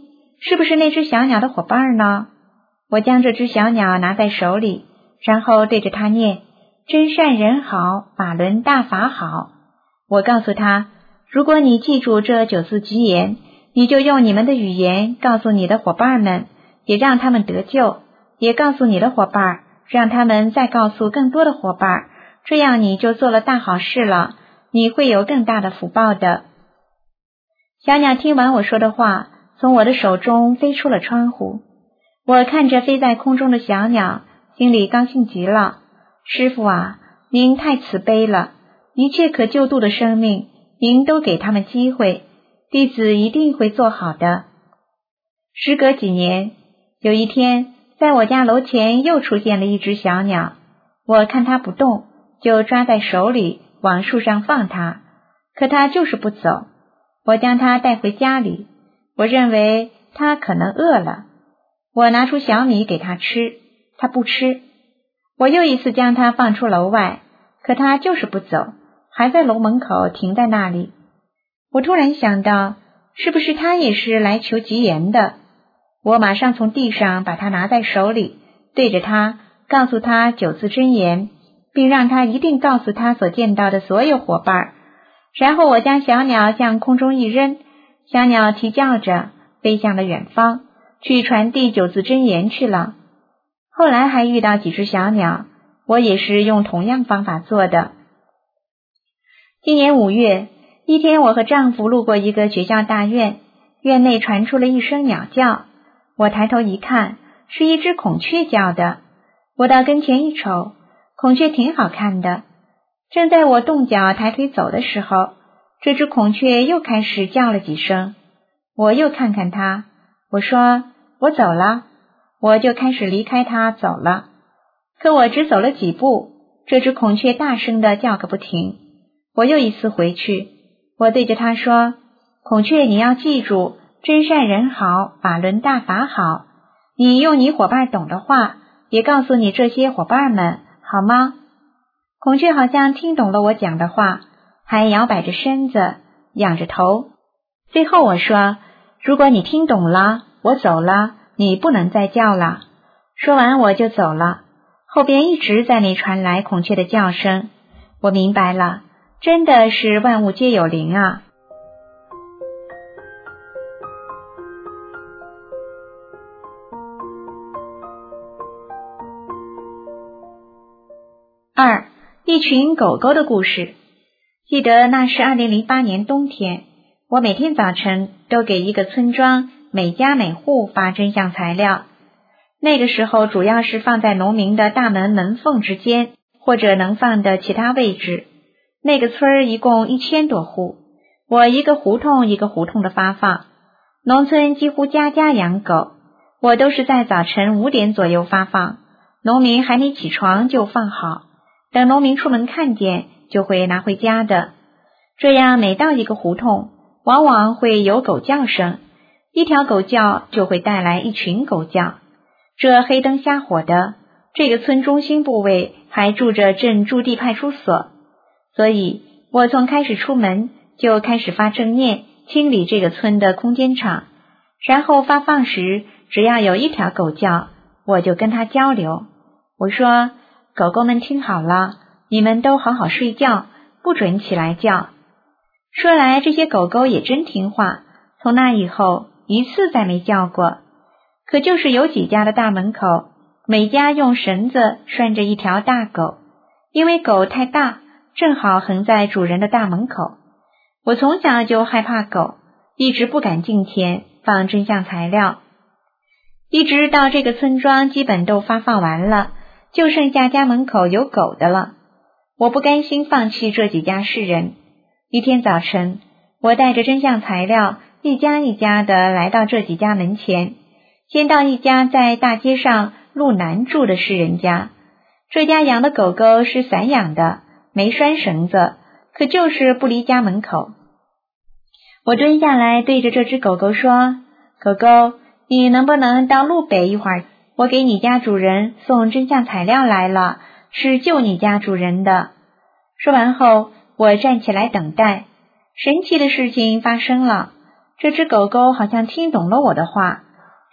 是不是那只小鸟的伙伴呢？我将这只小鸟拿在手里，然后对着它念：真善人好，法轮大法好。我告诉他，如果你记住这九字真言，你就用你们的语言告诉你的伙伴们，也让他们得救，也告诉你的伙伴，让他们再告诉更多的伙伴，这样你就做了大好事了，你会有更大的福报的。小鸟听完我说的话，从我的手中飞出了窗户。我看着飞在空中的小鸟，心里高兴极了。师父啊，您太慈悲了，一切可救度的生命，您都给他们机会，弟子一定会做好的。时隔几年，有一天，在我家楼前又出现了一只小鸟，我看它不动，就抓在手里往树上放它，可它就是不走。我将它带回家里，我认为它可能饿了，我拿出小米给它吃，它不吃。我又一次将它放出楼外，可它就是不走，还在楼门口停在那里。我突然想到，是不是它也是来求吉言的？我马上从地上把它拿在手里，对着它告诉它九字真言，并让它一定告诉它所见到的所有伙伴。然后我将小鸟向空中一扔，小鸟啼叫着飞向了远方，去传递九字真言去了。后来还遇到几只小鸟，我也是用同样方法做的。今年五月，一天我和丈夫路过一个学校大院，院内传出了一声鸟叫，我抬头一看，是一只孔雀叫的。我到跟前一瞅，孔雀挺好看的。正在我动脚抬腿走的时候，这只孔雀又开始叫了几声。我又看看它，我说我走了，我就开始离开它走了。可我只走了几步，这只孔雀大声地叫个不停。我又一次回去，我对着它说，孔雀你要记住，真善人好，法轮大法好。你用你伙伴懂的话，也告诉你这些伙伴们，好吗？孔雀好像听懂了我讲的话，还摇摆着身子，仰着头。最后我说，如果你听懂了，我走了，你不能再叫了。说完我就走了，后边一直在那传来孔雀的叫声。我明白了，真的是万物皆有灵啊。二，一群狗狗的故事。记得那是二零零八年冬天，我每天早晨都给一个村庄每家每户发真相材料。那个时候主要是放在农民的大门门缝之间，或者能放的其他位置。那个村儿一共一千多户，我一个胡同一个胡同的发放。农村几乎家家养狗，我都是在早晨五点左右发放，农民还没起床就放好，等农民出门看见就会拿回家的。这样每到一个胡同，往往会有狗叫声，一条狗叫就会带来一群狗叫。这黑灯瞎火的，这个村中心部位还住着镇驻地派出所，所以我从开始出门就开始发正念，清理这个村的空间场。然后发放时，只要有一条狗叫，我就跟它交流。我说，狗狗们听好了，你们都好好睡觉，不准起来叫。说来这些狗狗也真听话，从那以后一次再没叫过。可就是有几家的大门口，每家用绳子拴着一条大狗，因为狗太大，正好横在主人的大门口。我从小就害怕狗，一直不敢近前放真相材料。一直到这个村庄基本都发放完了，就剩下家门口有狗的了。我不甘心放弃这几家世人。一天早晨，我带着真相材料一家一家的来到这几家门前，先到一家在大街上路南住的世人家。这家养的狗狗是散养的，没拴绳子，可就是不离家门口。我蹲下来对着这只狗狗说，狗狗，你能不能到路北一会儿，我给你家主人送真相材料来了，是救你家主人的。说完后，我站起来等待。神奇的事情发生了，这只狗狗好像听懂了我的话，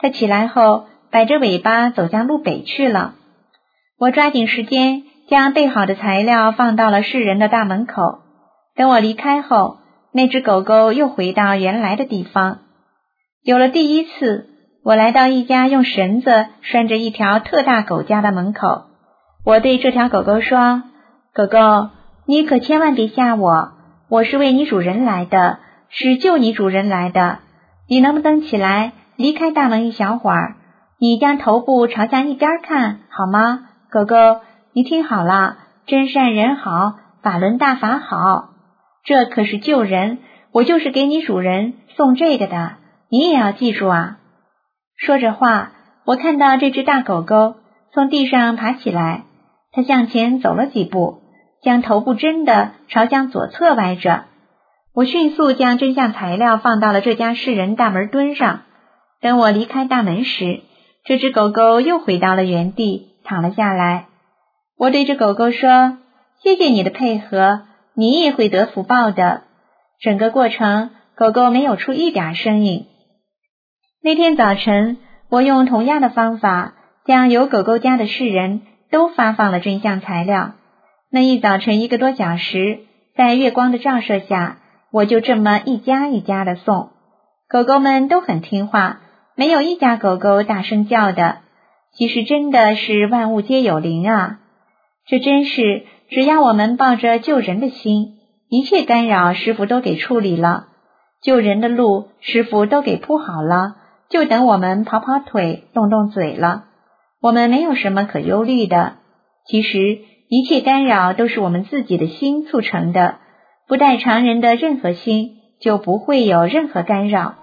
它起来后摆着尾巴走向路北去了。我抓紧时间将备好的材料放到了世人的大门口。等我离开后，那只狗狗又回到原来的地方。有了第一次，我来到一家用绳子拴着一条特大狗家的门口。我对这条狗狗说：狗狗，你可千万别吓我，我是为你主人来的，是救你主人来的。你能不能起来离开大门一小会儿？你将头部朝向一边看，好吗？狗狗，你听好了，真善人好，法轮大法好，这可是救人，我就是给你主人送这个的，你也要记住啊。说着话，我看到这只大狗狗从地上爬起来，它向前走了几步，将头部真的朝向左侧歪着。我迅速将真相材料放到了这家世人大门墩上。等我离开大门时，这只狗狗又回到了原地，躺了下来。我对这狗狗说：谢谢你的配合，你也会得福报的。整个过程，狗狗没有出一点声音。那天早晨，我用同样的方法将有狗狗家的世人都发放了真相材料。那一早晨一个多小时，在月光的照射下，我就这么一家一家的送。狗狗们都很听话，没有一家狗狗大声叫的。其实真的是万物皆有灵啊！这真是只要我们抱着救人的心，一切干扰师父都给处理了，救人的路师父都给铺好了，就等我们跑跑腿动动嘴了。我们没有什么可忧虑的。其实一切干扰都是我们自己的心促成的，不带常人的任何心，就不会有任何干扰。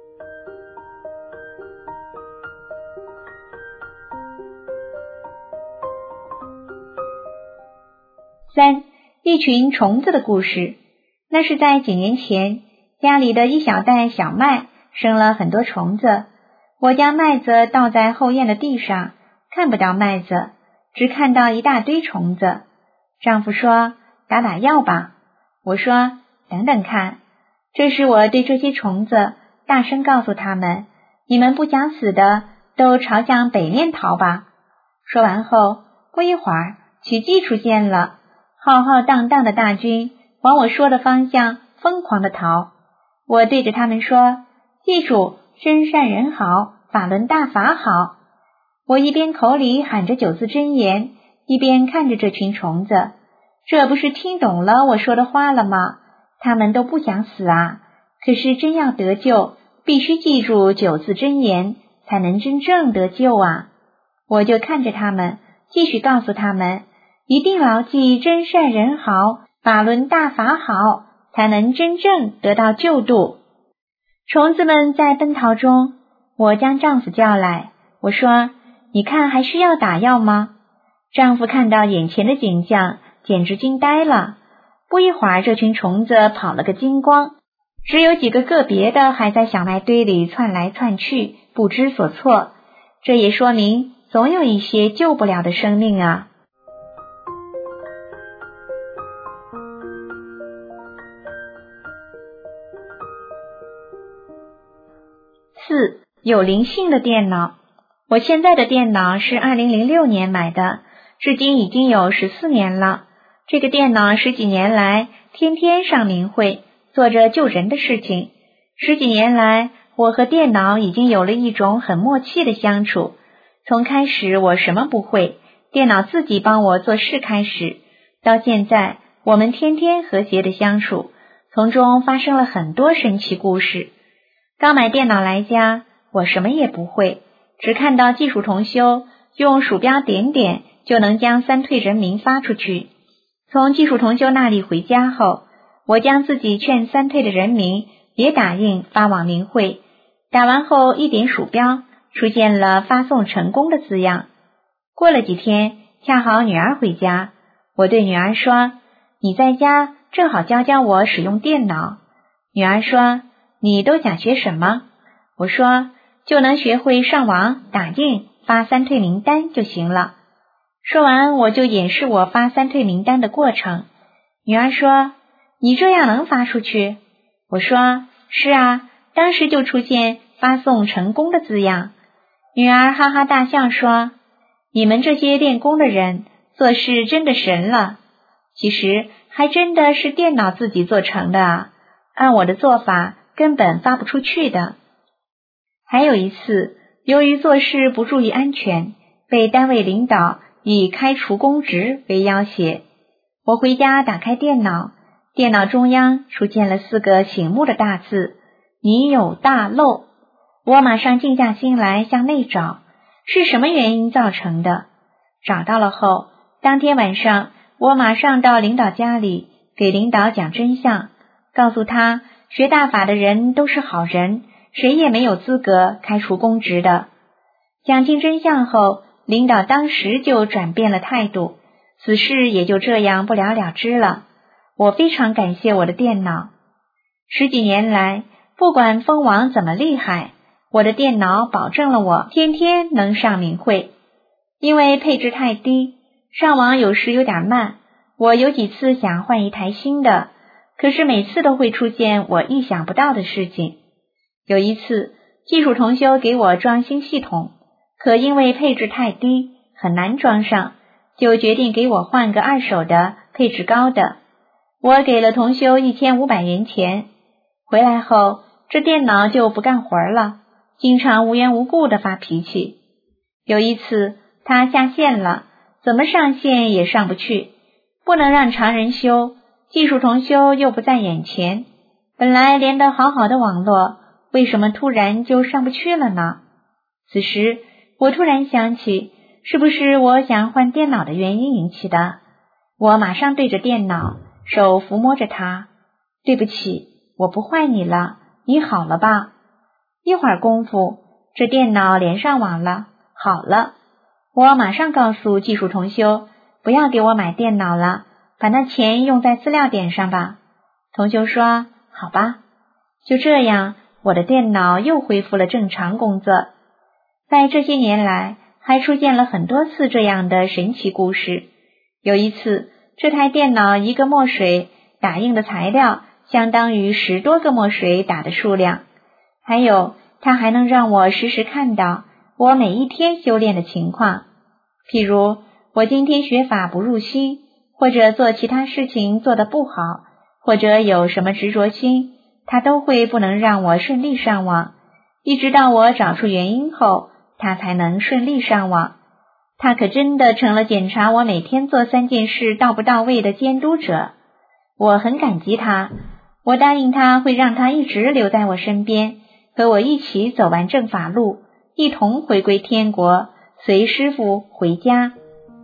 三，一群虫子的故事。那是在几年前，家里的一小袋小麦生了很多虫子。我将麦子倒在后院的地上，看不到麦子，只看到一大堆虫子。丈夫说：打打药吧。我说：等等看。这时我对这些虫子大声告诉他们：你们不想死的，都朝向北面逃吧。说完后，不一会儿，曲技出现了，浩浩荡荡的大军往我说的方向疯狂地逃。我对着他们说：记住，真善人好，法轮大法好。我一边口里喊着九字真言，一边看着这群虫子。这不是听懂了我说的话了吗？他们都不想死啊，可是真要得救，必须记住九字真言，才能真正得救啊。我就看着他们，继续告诉他们，一定牢记真善人好，法轮大法好，才能真正得到救度。虫子们在奔逃中，我将丈夫叫来，我说：你看还需要打药吗？丈夫看到眼前的景象，简直惊呆了。不一会儿，这群虫子跑了个精光，只有几个个别的还在小麦堆里窜来窜去，不知所措。这也说明总有一些救不了的生命啊。四，有灵性的电脑。我现在的电脑是二零零六年买的，至今已经有十四年了。这个电脑十几年来天天上明会，做着救人的事情。十几年来，我和电脑已经有了一种很默契的相处。从开始我什么不会，电脑自己帮我做事开始，到现在我们天天和谐的相处，从中发生了很多神奇故事。刚买电脑来家，我什么也不会，只看到技术同修用鼠标点点就能将三退人名发出去。从技术同修那里回家后，我将自己劝三退的人名也打印发往明会，打完后一点鼠标，出现了发送成功的字样。过了几天，恰好女儿回家，我对女儿说：你在家正好教教我使用电脑。女儿说：你都想学什么？我说：就能学会上网打印发三退名单就行了。说完，我就演示我发三退名单的过程。女儿说：你这样能发出去？我说：是啊，当时就出现发送成功的字样。 女儿哈哈大笑说，你们这些练功的人做事真的神了，其实还真的是电脑自己做成的啊，按我的做法根本发不出去的。还有一次，由于做事不注意安全，被单位领导以开除公职为要挟。我回家打开电脑，电脑中央出现了四个醒目的大字，你有大漏。我马上静下心来向内找，是什么原因造成的？找到了后，当天晚上我马上到领导家里，给领导讲真相，告诉他学大法的人都是好人，谁也没有资格开除公职的。讲清真相后，领导当时就转变了态度，此事也就这样不了了之了。我非常感谢我的电脑。十几年来，不管封网怎么厉害，我的电脑保证了我天天能上明会。因为配置太低，上网有时有点慢，我有几次想换一台新的，可是每次都会出现我意想不到的事情。有一次，技术同修给我装新系统，可因为配置太低，很难装上，就决定给我换个二手的，配置高的。我给了同修一千五百元钱，回来后，这电脑就不干活了，经常无缘无故的发脾气。有一次，他下线了，怎么上线也上不去，不能让常人修，技术同修又不在眼前，本来连得好好的网络，为什么突然就上不去了呢？此时，我突然想起，是不是我想换电脑的原因引起的？我马上对着电脑，手抚摸着它，对不起，我不坏你了，你好了吧？一会儿功夫，这电脑连上网了，好了。我马上告诉技术同修，不要给我买电脑了，把那钱用在资料点上吧。同修说，好吧。就这样，我的电脑又恢复了正常工作。在这些年来，还出现了很多次这样的神奇故事。有一次，这台电脑一个墨水打印的材料相当于十多个墨水打的数量，还有它还能让我实时看到我每一天修炼的情况。譬如我今天学法不入心，或者做其他事情做得不好，或者有什么执着心，它都会不能让我顺利上网，一直到我找出原因后，它才能顺利上网。它可真的成了检查我每天做三件事到不到位的监督者。我很感激他，我答应他会让他一直留在我身边，和我一起走完正法路，一同回归天国，随师父回家。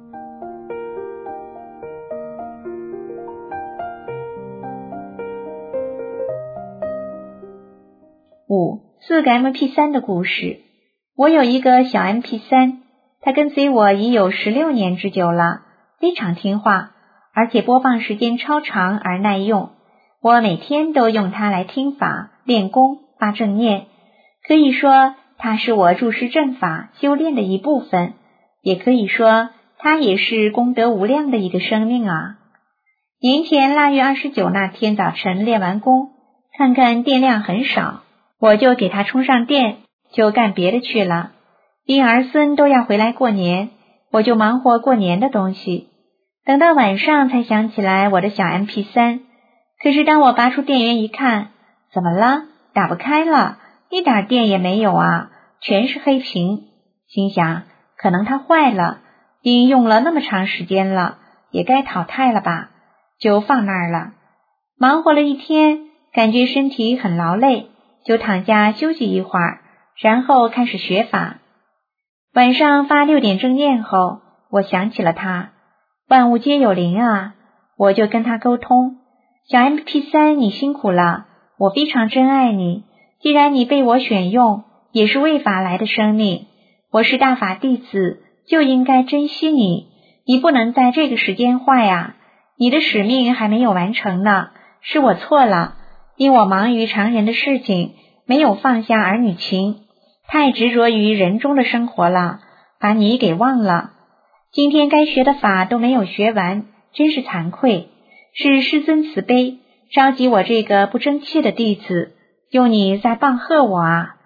五、四个 M P 三 的故事。我有一个小 M P 三， 它跟随我已有十六年之久了，非常听话，而且播放时间超长而耐用。我每天都用它来听法、练功、发正念，可以说它是我注释正法修炼的一部分，也可以说它也是功德无量的一个生命啊。年前腊月二十九那天早晨练完功，看看电量很少，我就给它充上电，就干别的去了。因儿孙都要回来过年，我就忙活过年的东西。等到晚上才想起来我的小 M P 三， 可是当我拔出电源一看，怎么了？打不开了，一点电也没有啊，全是黑屏。心想，可能它坏了，因用了那么长时间了，也该淘汰了吧，就放那儿了。忙活了一天，感觉身体很劳累，就躺下休息一会儿，然后开始学法。晚上发六点正念后，我想起了他，万物皆有灵啊，我就跟他沟通，小 M P 三 你辛苦了，我非常珍爱你，既然你被我选用，也是为法来的生命，我是大法弟子，就应该珍惜你，你不能在这个时间坏啊，你的使命还没有完成呢，是我错了，因我忙于常人的事情，没有放下儿女情，太执着于人中的生活了，把你给忘了。今天该学的法都没有学完，真是惭愧，是师尊慈悲，召集我这个不争气的弟子，用你在棒喝我啊！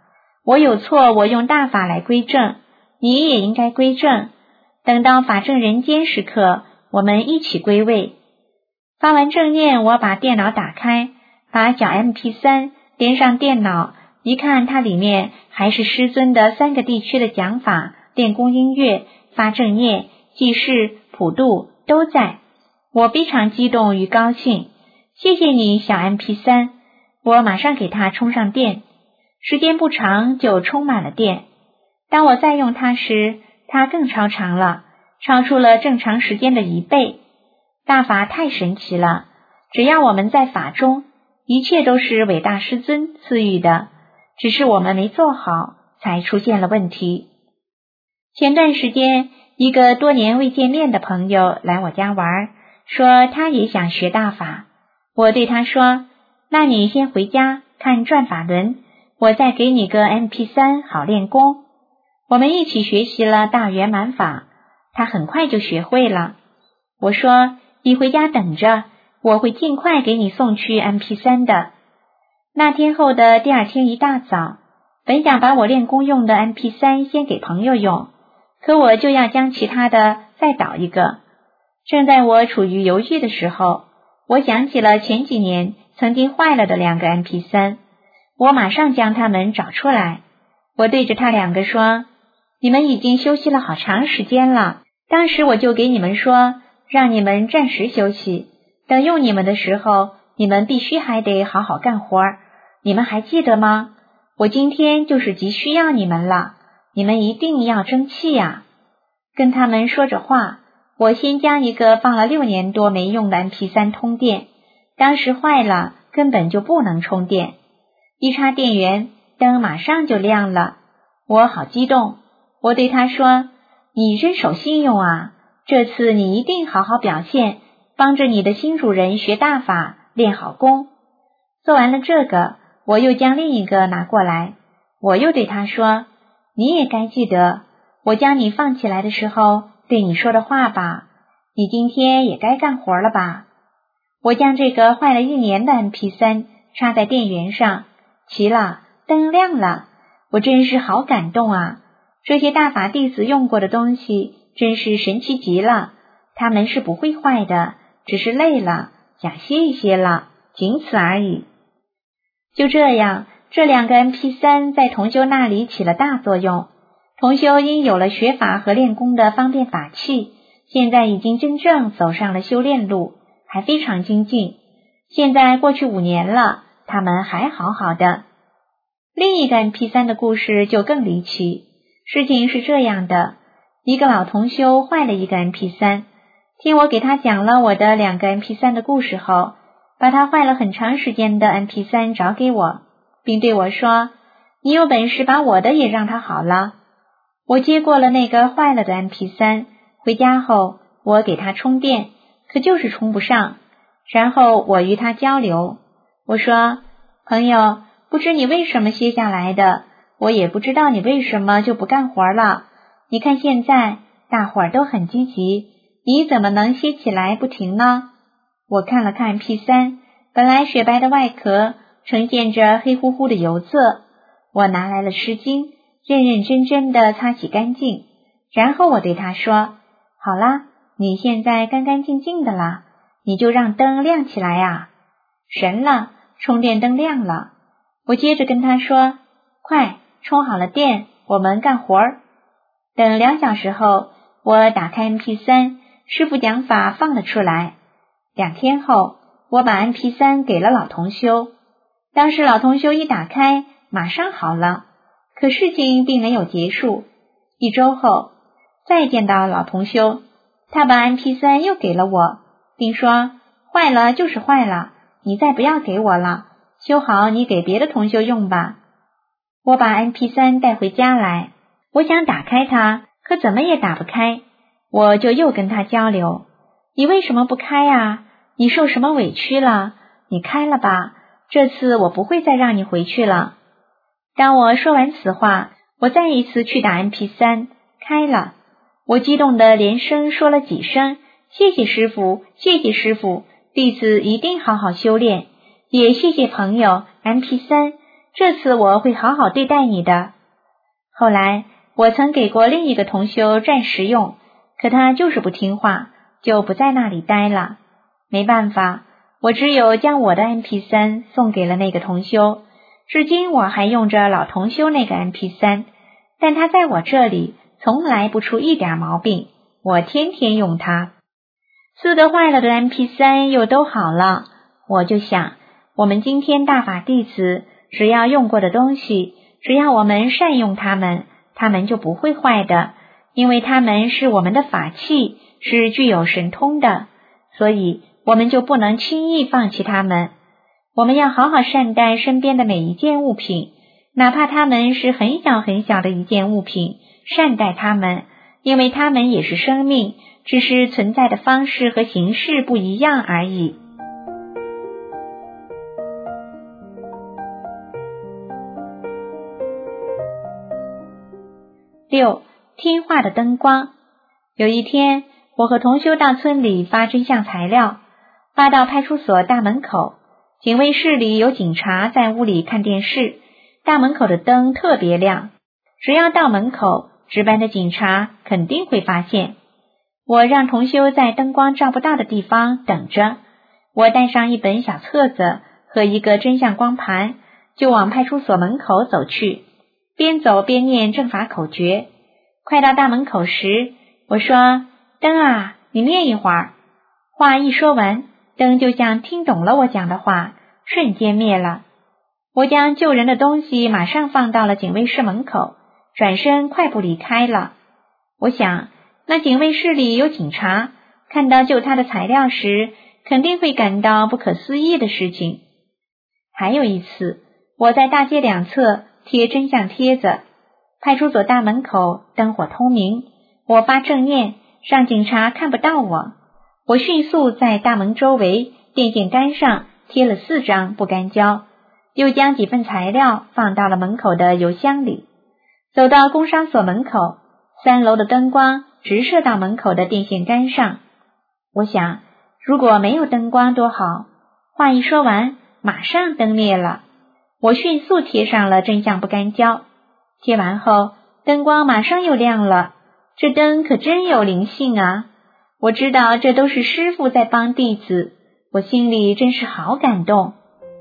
我有错，我用大法来归正，你也应该归正。等到法正人间时刻，我们一起归位。发完正念，我把电脑打开，把小 M P 三 连上电脑，一看它里面还是师尊的三个地区的讲法、练功音乐、发正念、记事、普度都在。我非常激动与高兴，谢谢你小 M P 三， 我马上给它充上电，时间不长就充满了电。当我再用它时，它更超长了，超出了正常时间的一倍。大法太神奇了，只要我们在法中，一切都是伟大师尊赐予的，只是我们没做好，才出现了问题。前段时间，一个多年未见面的朋友来我家玩，说他也想学大法。我对他说，那你先回家看转法轮，我再给你个 M P 三 好练功。我们一起学习了大圆满法，他很快就学会了。我说，你回家等着，我会尽快给你送去 M P 三 的。那天后的第二天一大早，本想把我练功用的 M P 三 先给朋友用，可我就要将其他的再导一个。正在我处于犹豫的时候，我想起了前几年曾经坏了的两个 M P 三， 我马上将它们找出来。我对着他两个说，你们已经休息了好长时间了，当时我就给你们说，让你们暂时休息，等用你们的时候，你们必须还得好好干活，你们还记得吗？我今天就是急需要你们了，你们一定要争气呀！跟他们说着话，我先将一个放了六年多没用的 M P 三 通电，当时坏了，根本就不能充电。一插电源，灯马上就亮了，我好激动。我对他说，你真守信用啊，这次你一定好好表现，帮着你的新主人学大法，练好功。做完了这个，我又将另一个拿过来，我又对他说，你也该记得我将你放起来的时候对你说的话吧，你今天也该干活了吧。我将这个坏了一年的 M P 三 插在电源上，齐了，灯亮了，我真是好感动啊！这些大法弟子用过的东西真是神奇极了，他们是不会坏的，只是累了，想歇一歇了，仅此而已。就这样，这两个 M P 三 在同修那里起了大作用。同修因有了学法和练功的方便法器，现在已经真正走上了修炼路，还非常精进。现在过去五年了，他们还好好的。另一个 M P 三 的故事就更离奇。事情是这样的，一个老同修坏了一个 M P 三， 听我给他讲了我的两个 M P 三 的故事后，把他坏了很长时间的 M P 三 找给我，并对我说，你有本事把我的也让他好了。我接过了那个坏了的 M P 三， 回家后我给他充电，可就是充不上。然后我与他交流，我说，朋友，不知你为什么歇下来的，我也不知道你为什么就不干活了。你看现在大伙儿都很积极，你怎么能歇起来不停呢？我看了看 M P 三， 本来雪白的外壳呈现着黑乎乎的油渍，我拿来了湿巾，认认真真的擦洗干净。然后我对他说，好啦，你现在干干净净的啦，你就让灯亮起来啊。神了，充电灯亮了。我接着跟他说，快充好了电，我们干活儿。等两小时后，我打开 M P 三， 师父讲法放了出来。两天后，我把 M P 三 给了老同修。当时老同修一打开，马上好了。可事情并没有结束。一周后，再见到老同修，他把 M P 三 又给了我，并说，坏了就是坏了，你再不要给我了，修好你给别的同修用吧。我把 M P 三 带回家来，我想打开它，可怎么也打不开。我就又跟他交流，你为什么不开啊？你受什么委屈了？你开了吧，这次我不会再让你回去了。当我说完此话，我再一次去打 M P 三， 开了。我激动的连声说了几声，谢谢师父，谢谢师父，弟子一定好好修炼。也谢谢朋友 M P 三， 这次我会好好对待你的。后来我曾给过另一个同修暂时用，可他就是不听话，就不在那里待了。没办法，我只有将我的 M P 三 送给了那个同修。至今我还用着老同修那个 M P 三， 但他在我这里从来不出一点毛病，我天天用它。四个坏了的 M P 三 又都好了，我就想，我们今天大法弟子只要用过的东西，只要我们善用它们，它们就不会坏的，因为它们是我们的法器，是具有神通的，所以我们就不能轻易放弃它们。我们要好好善待身边的每一件物品，哪怕它们是很小很小的一件物品，善待它们，因为它们也是生命，只是存在的方式和形式不一样而已。六、听话的灯光。有一天，我和同修到村里发真相材料，发到派出所大门口，警卫室里有警察在屋里看电视，大门口的灯特别亮，只要到门口，值班的警察肯定会发现。我让同修在灯光照不到的地方等着，我带上一本小册子和一个真相光盘，就往派出所门口走去，边走边念正法口诀。快到大门口时，我说：灯啊，你念一会儿。话一说完，灯就像听懂了我讲的话，瞬间灭了。我将救人的东西马上放到了警卫室门口，转身快步离开了。我想，那警卫室里有警察，看到救他的材料时，肯定会感到不可思议的事情。还有一次，我在大街两侧贴真相贴子，派出所大门口灯火通明，我发正念，让警察看不到我。我迅速在大门周围电线杆上贴了四张不干胶，又将几份材料放到了门口的邮箱里。走到工商所门口，三楼的灯光直射到门口的电线杆上。我想，如果没有灯光多好。话一说完，马上灯灭了。我迅速贴上了真相不干胶，贴完后，灯光马上又亮了。这灯可真有灵性啊！我知道这都是师父在帮弟子，我心里真是好感动。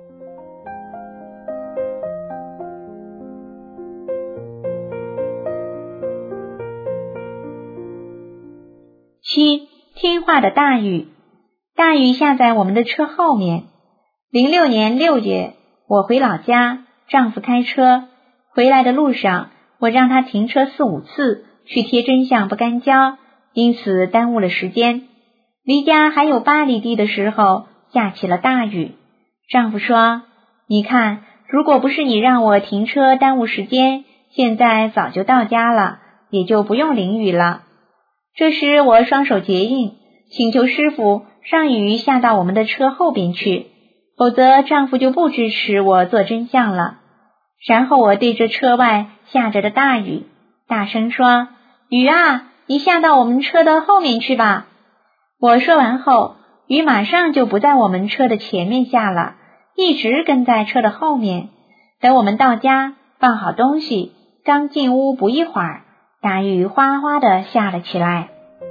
七、听话的大雨。大雨下在我们的车后面。零六年六月，我回老家，丈夫开车，回来的路上，我让他停车四五次去贴真相不干胶，因此耽误了时间。离家还有八里地的时候，下起了大雨。丈夫说：你看，如果不是你让我停车耽误时间，现在早就到家了，也就不用淋雨了。这时我双手结印，请求师父让雨下到我们的车后边去，否则丈夫就不支持我做真相了。然后我对着车外下着的大雨大声说：雨啊，你下到我们车的后面去吧。我说完后，雨马上就不在我们车的前面下了，一直跟在车的后面。等我们到家，放好东西，刚进屋不一会儿，大雨哗哗地下了起来。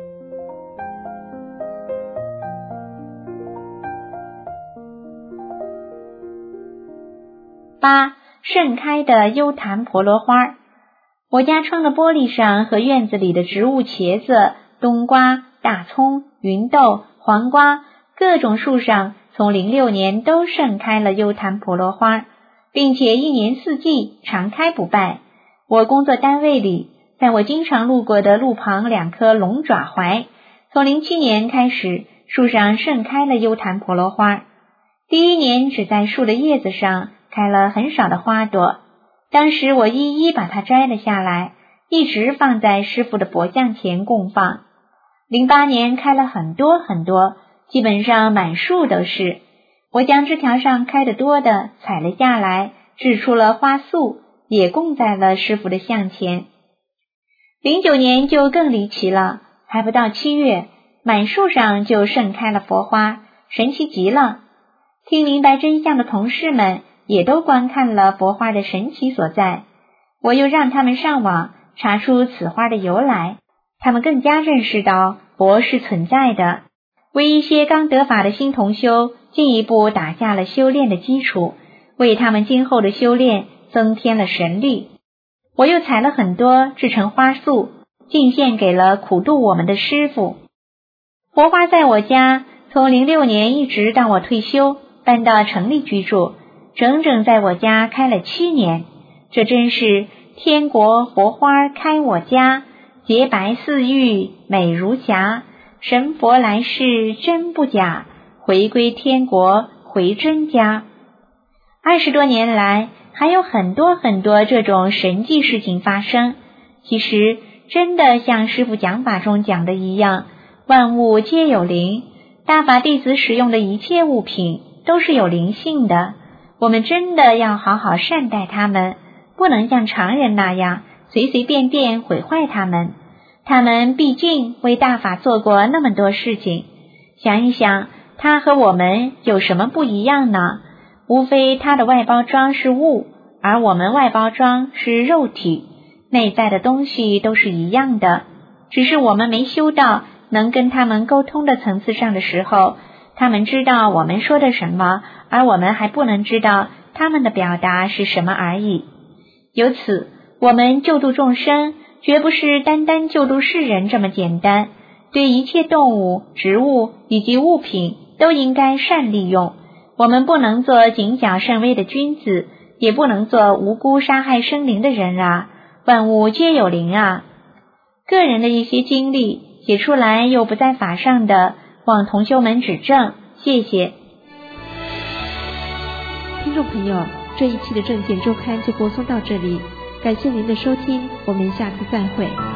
八、盛开的幽檀婆罗花。我家窗的玻璃上和院子里的植物茄子、冬瓜、大葱、芸豆、黄瓜，各种树上从零六年都盛开了幽檀婆罗花，并且一年四季常开不败。我工作单位里，在我经常路过的路旁两棵龙爪槐，从零七年开始，树上盛开了幽檀婆罗花。第一年只在树的叶子上开了很少的花朵，当时我一一把它摘了下来，一直放在师父的佛像前供放。零八年开了很多很多，基本上满树都是。我将枝条上开得多的采了下来，制出了花束，也供在了师父的像前。零九年就更离奇了，还不到七月，满树上就盛开了佛花，神奇极了。听明白真相的同事们也都观看了佛花的神奇所在。我又让他们上网查出此花的由来，他们更加认识到佛是存在的，为一些刚得法的新同修进一步打下了修炼的基础，为他们今后的修炼增添了神力。我又采了很多制成花束，进献给了苦度我们的师父。佛花在我家从零六年一直到我退休搬到城里居住，整整在我家开了七年。这真是天国佛花开我家，洁白似玉美如霞，神佛来世真不假，回归天国回真家。二十多年来还有很多很多这种神迹事情发生。其实真的像师父讲法中讲的一样，万物皆有灵，大法弟子使用的一切物品都是有灵性的，我们真的要好好善待它们，不能像常人那样随随便便毁坏它们。他们毕竟为大法做过那么多事情，想一想他和我们有什么不一样呢？无非他的外包装是物，而我们外包装是肉体，内在的东西都是一样的，只是我们没修到能跟他们沟通的层次上的时候，他们知道我们说的什么，而我们还不能知道他们的表达是什么而已。由此，我们救度众生绝不是单单救度世人这么简单，对一切动物、植物以及物品都应该善利用。我们不能做谨小慎微的君子，也不能做无辜杀害生灵的人啊！万物皆有灵啊！个人的一些经历写出来又不在法上的，望同修们指正，谢谢。 听众朋友，这一期的正见周刊就播送到这里，感谢您的收听，我们下次再会。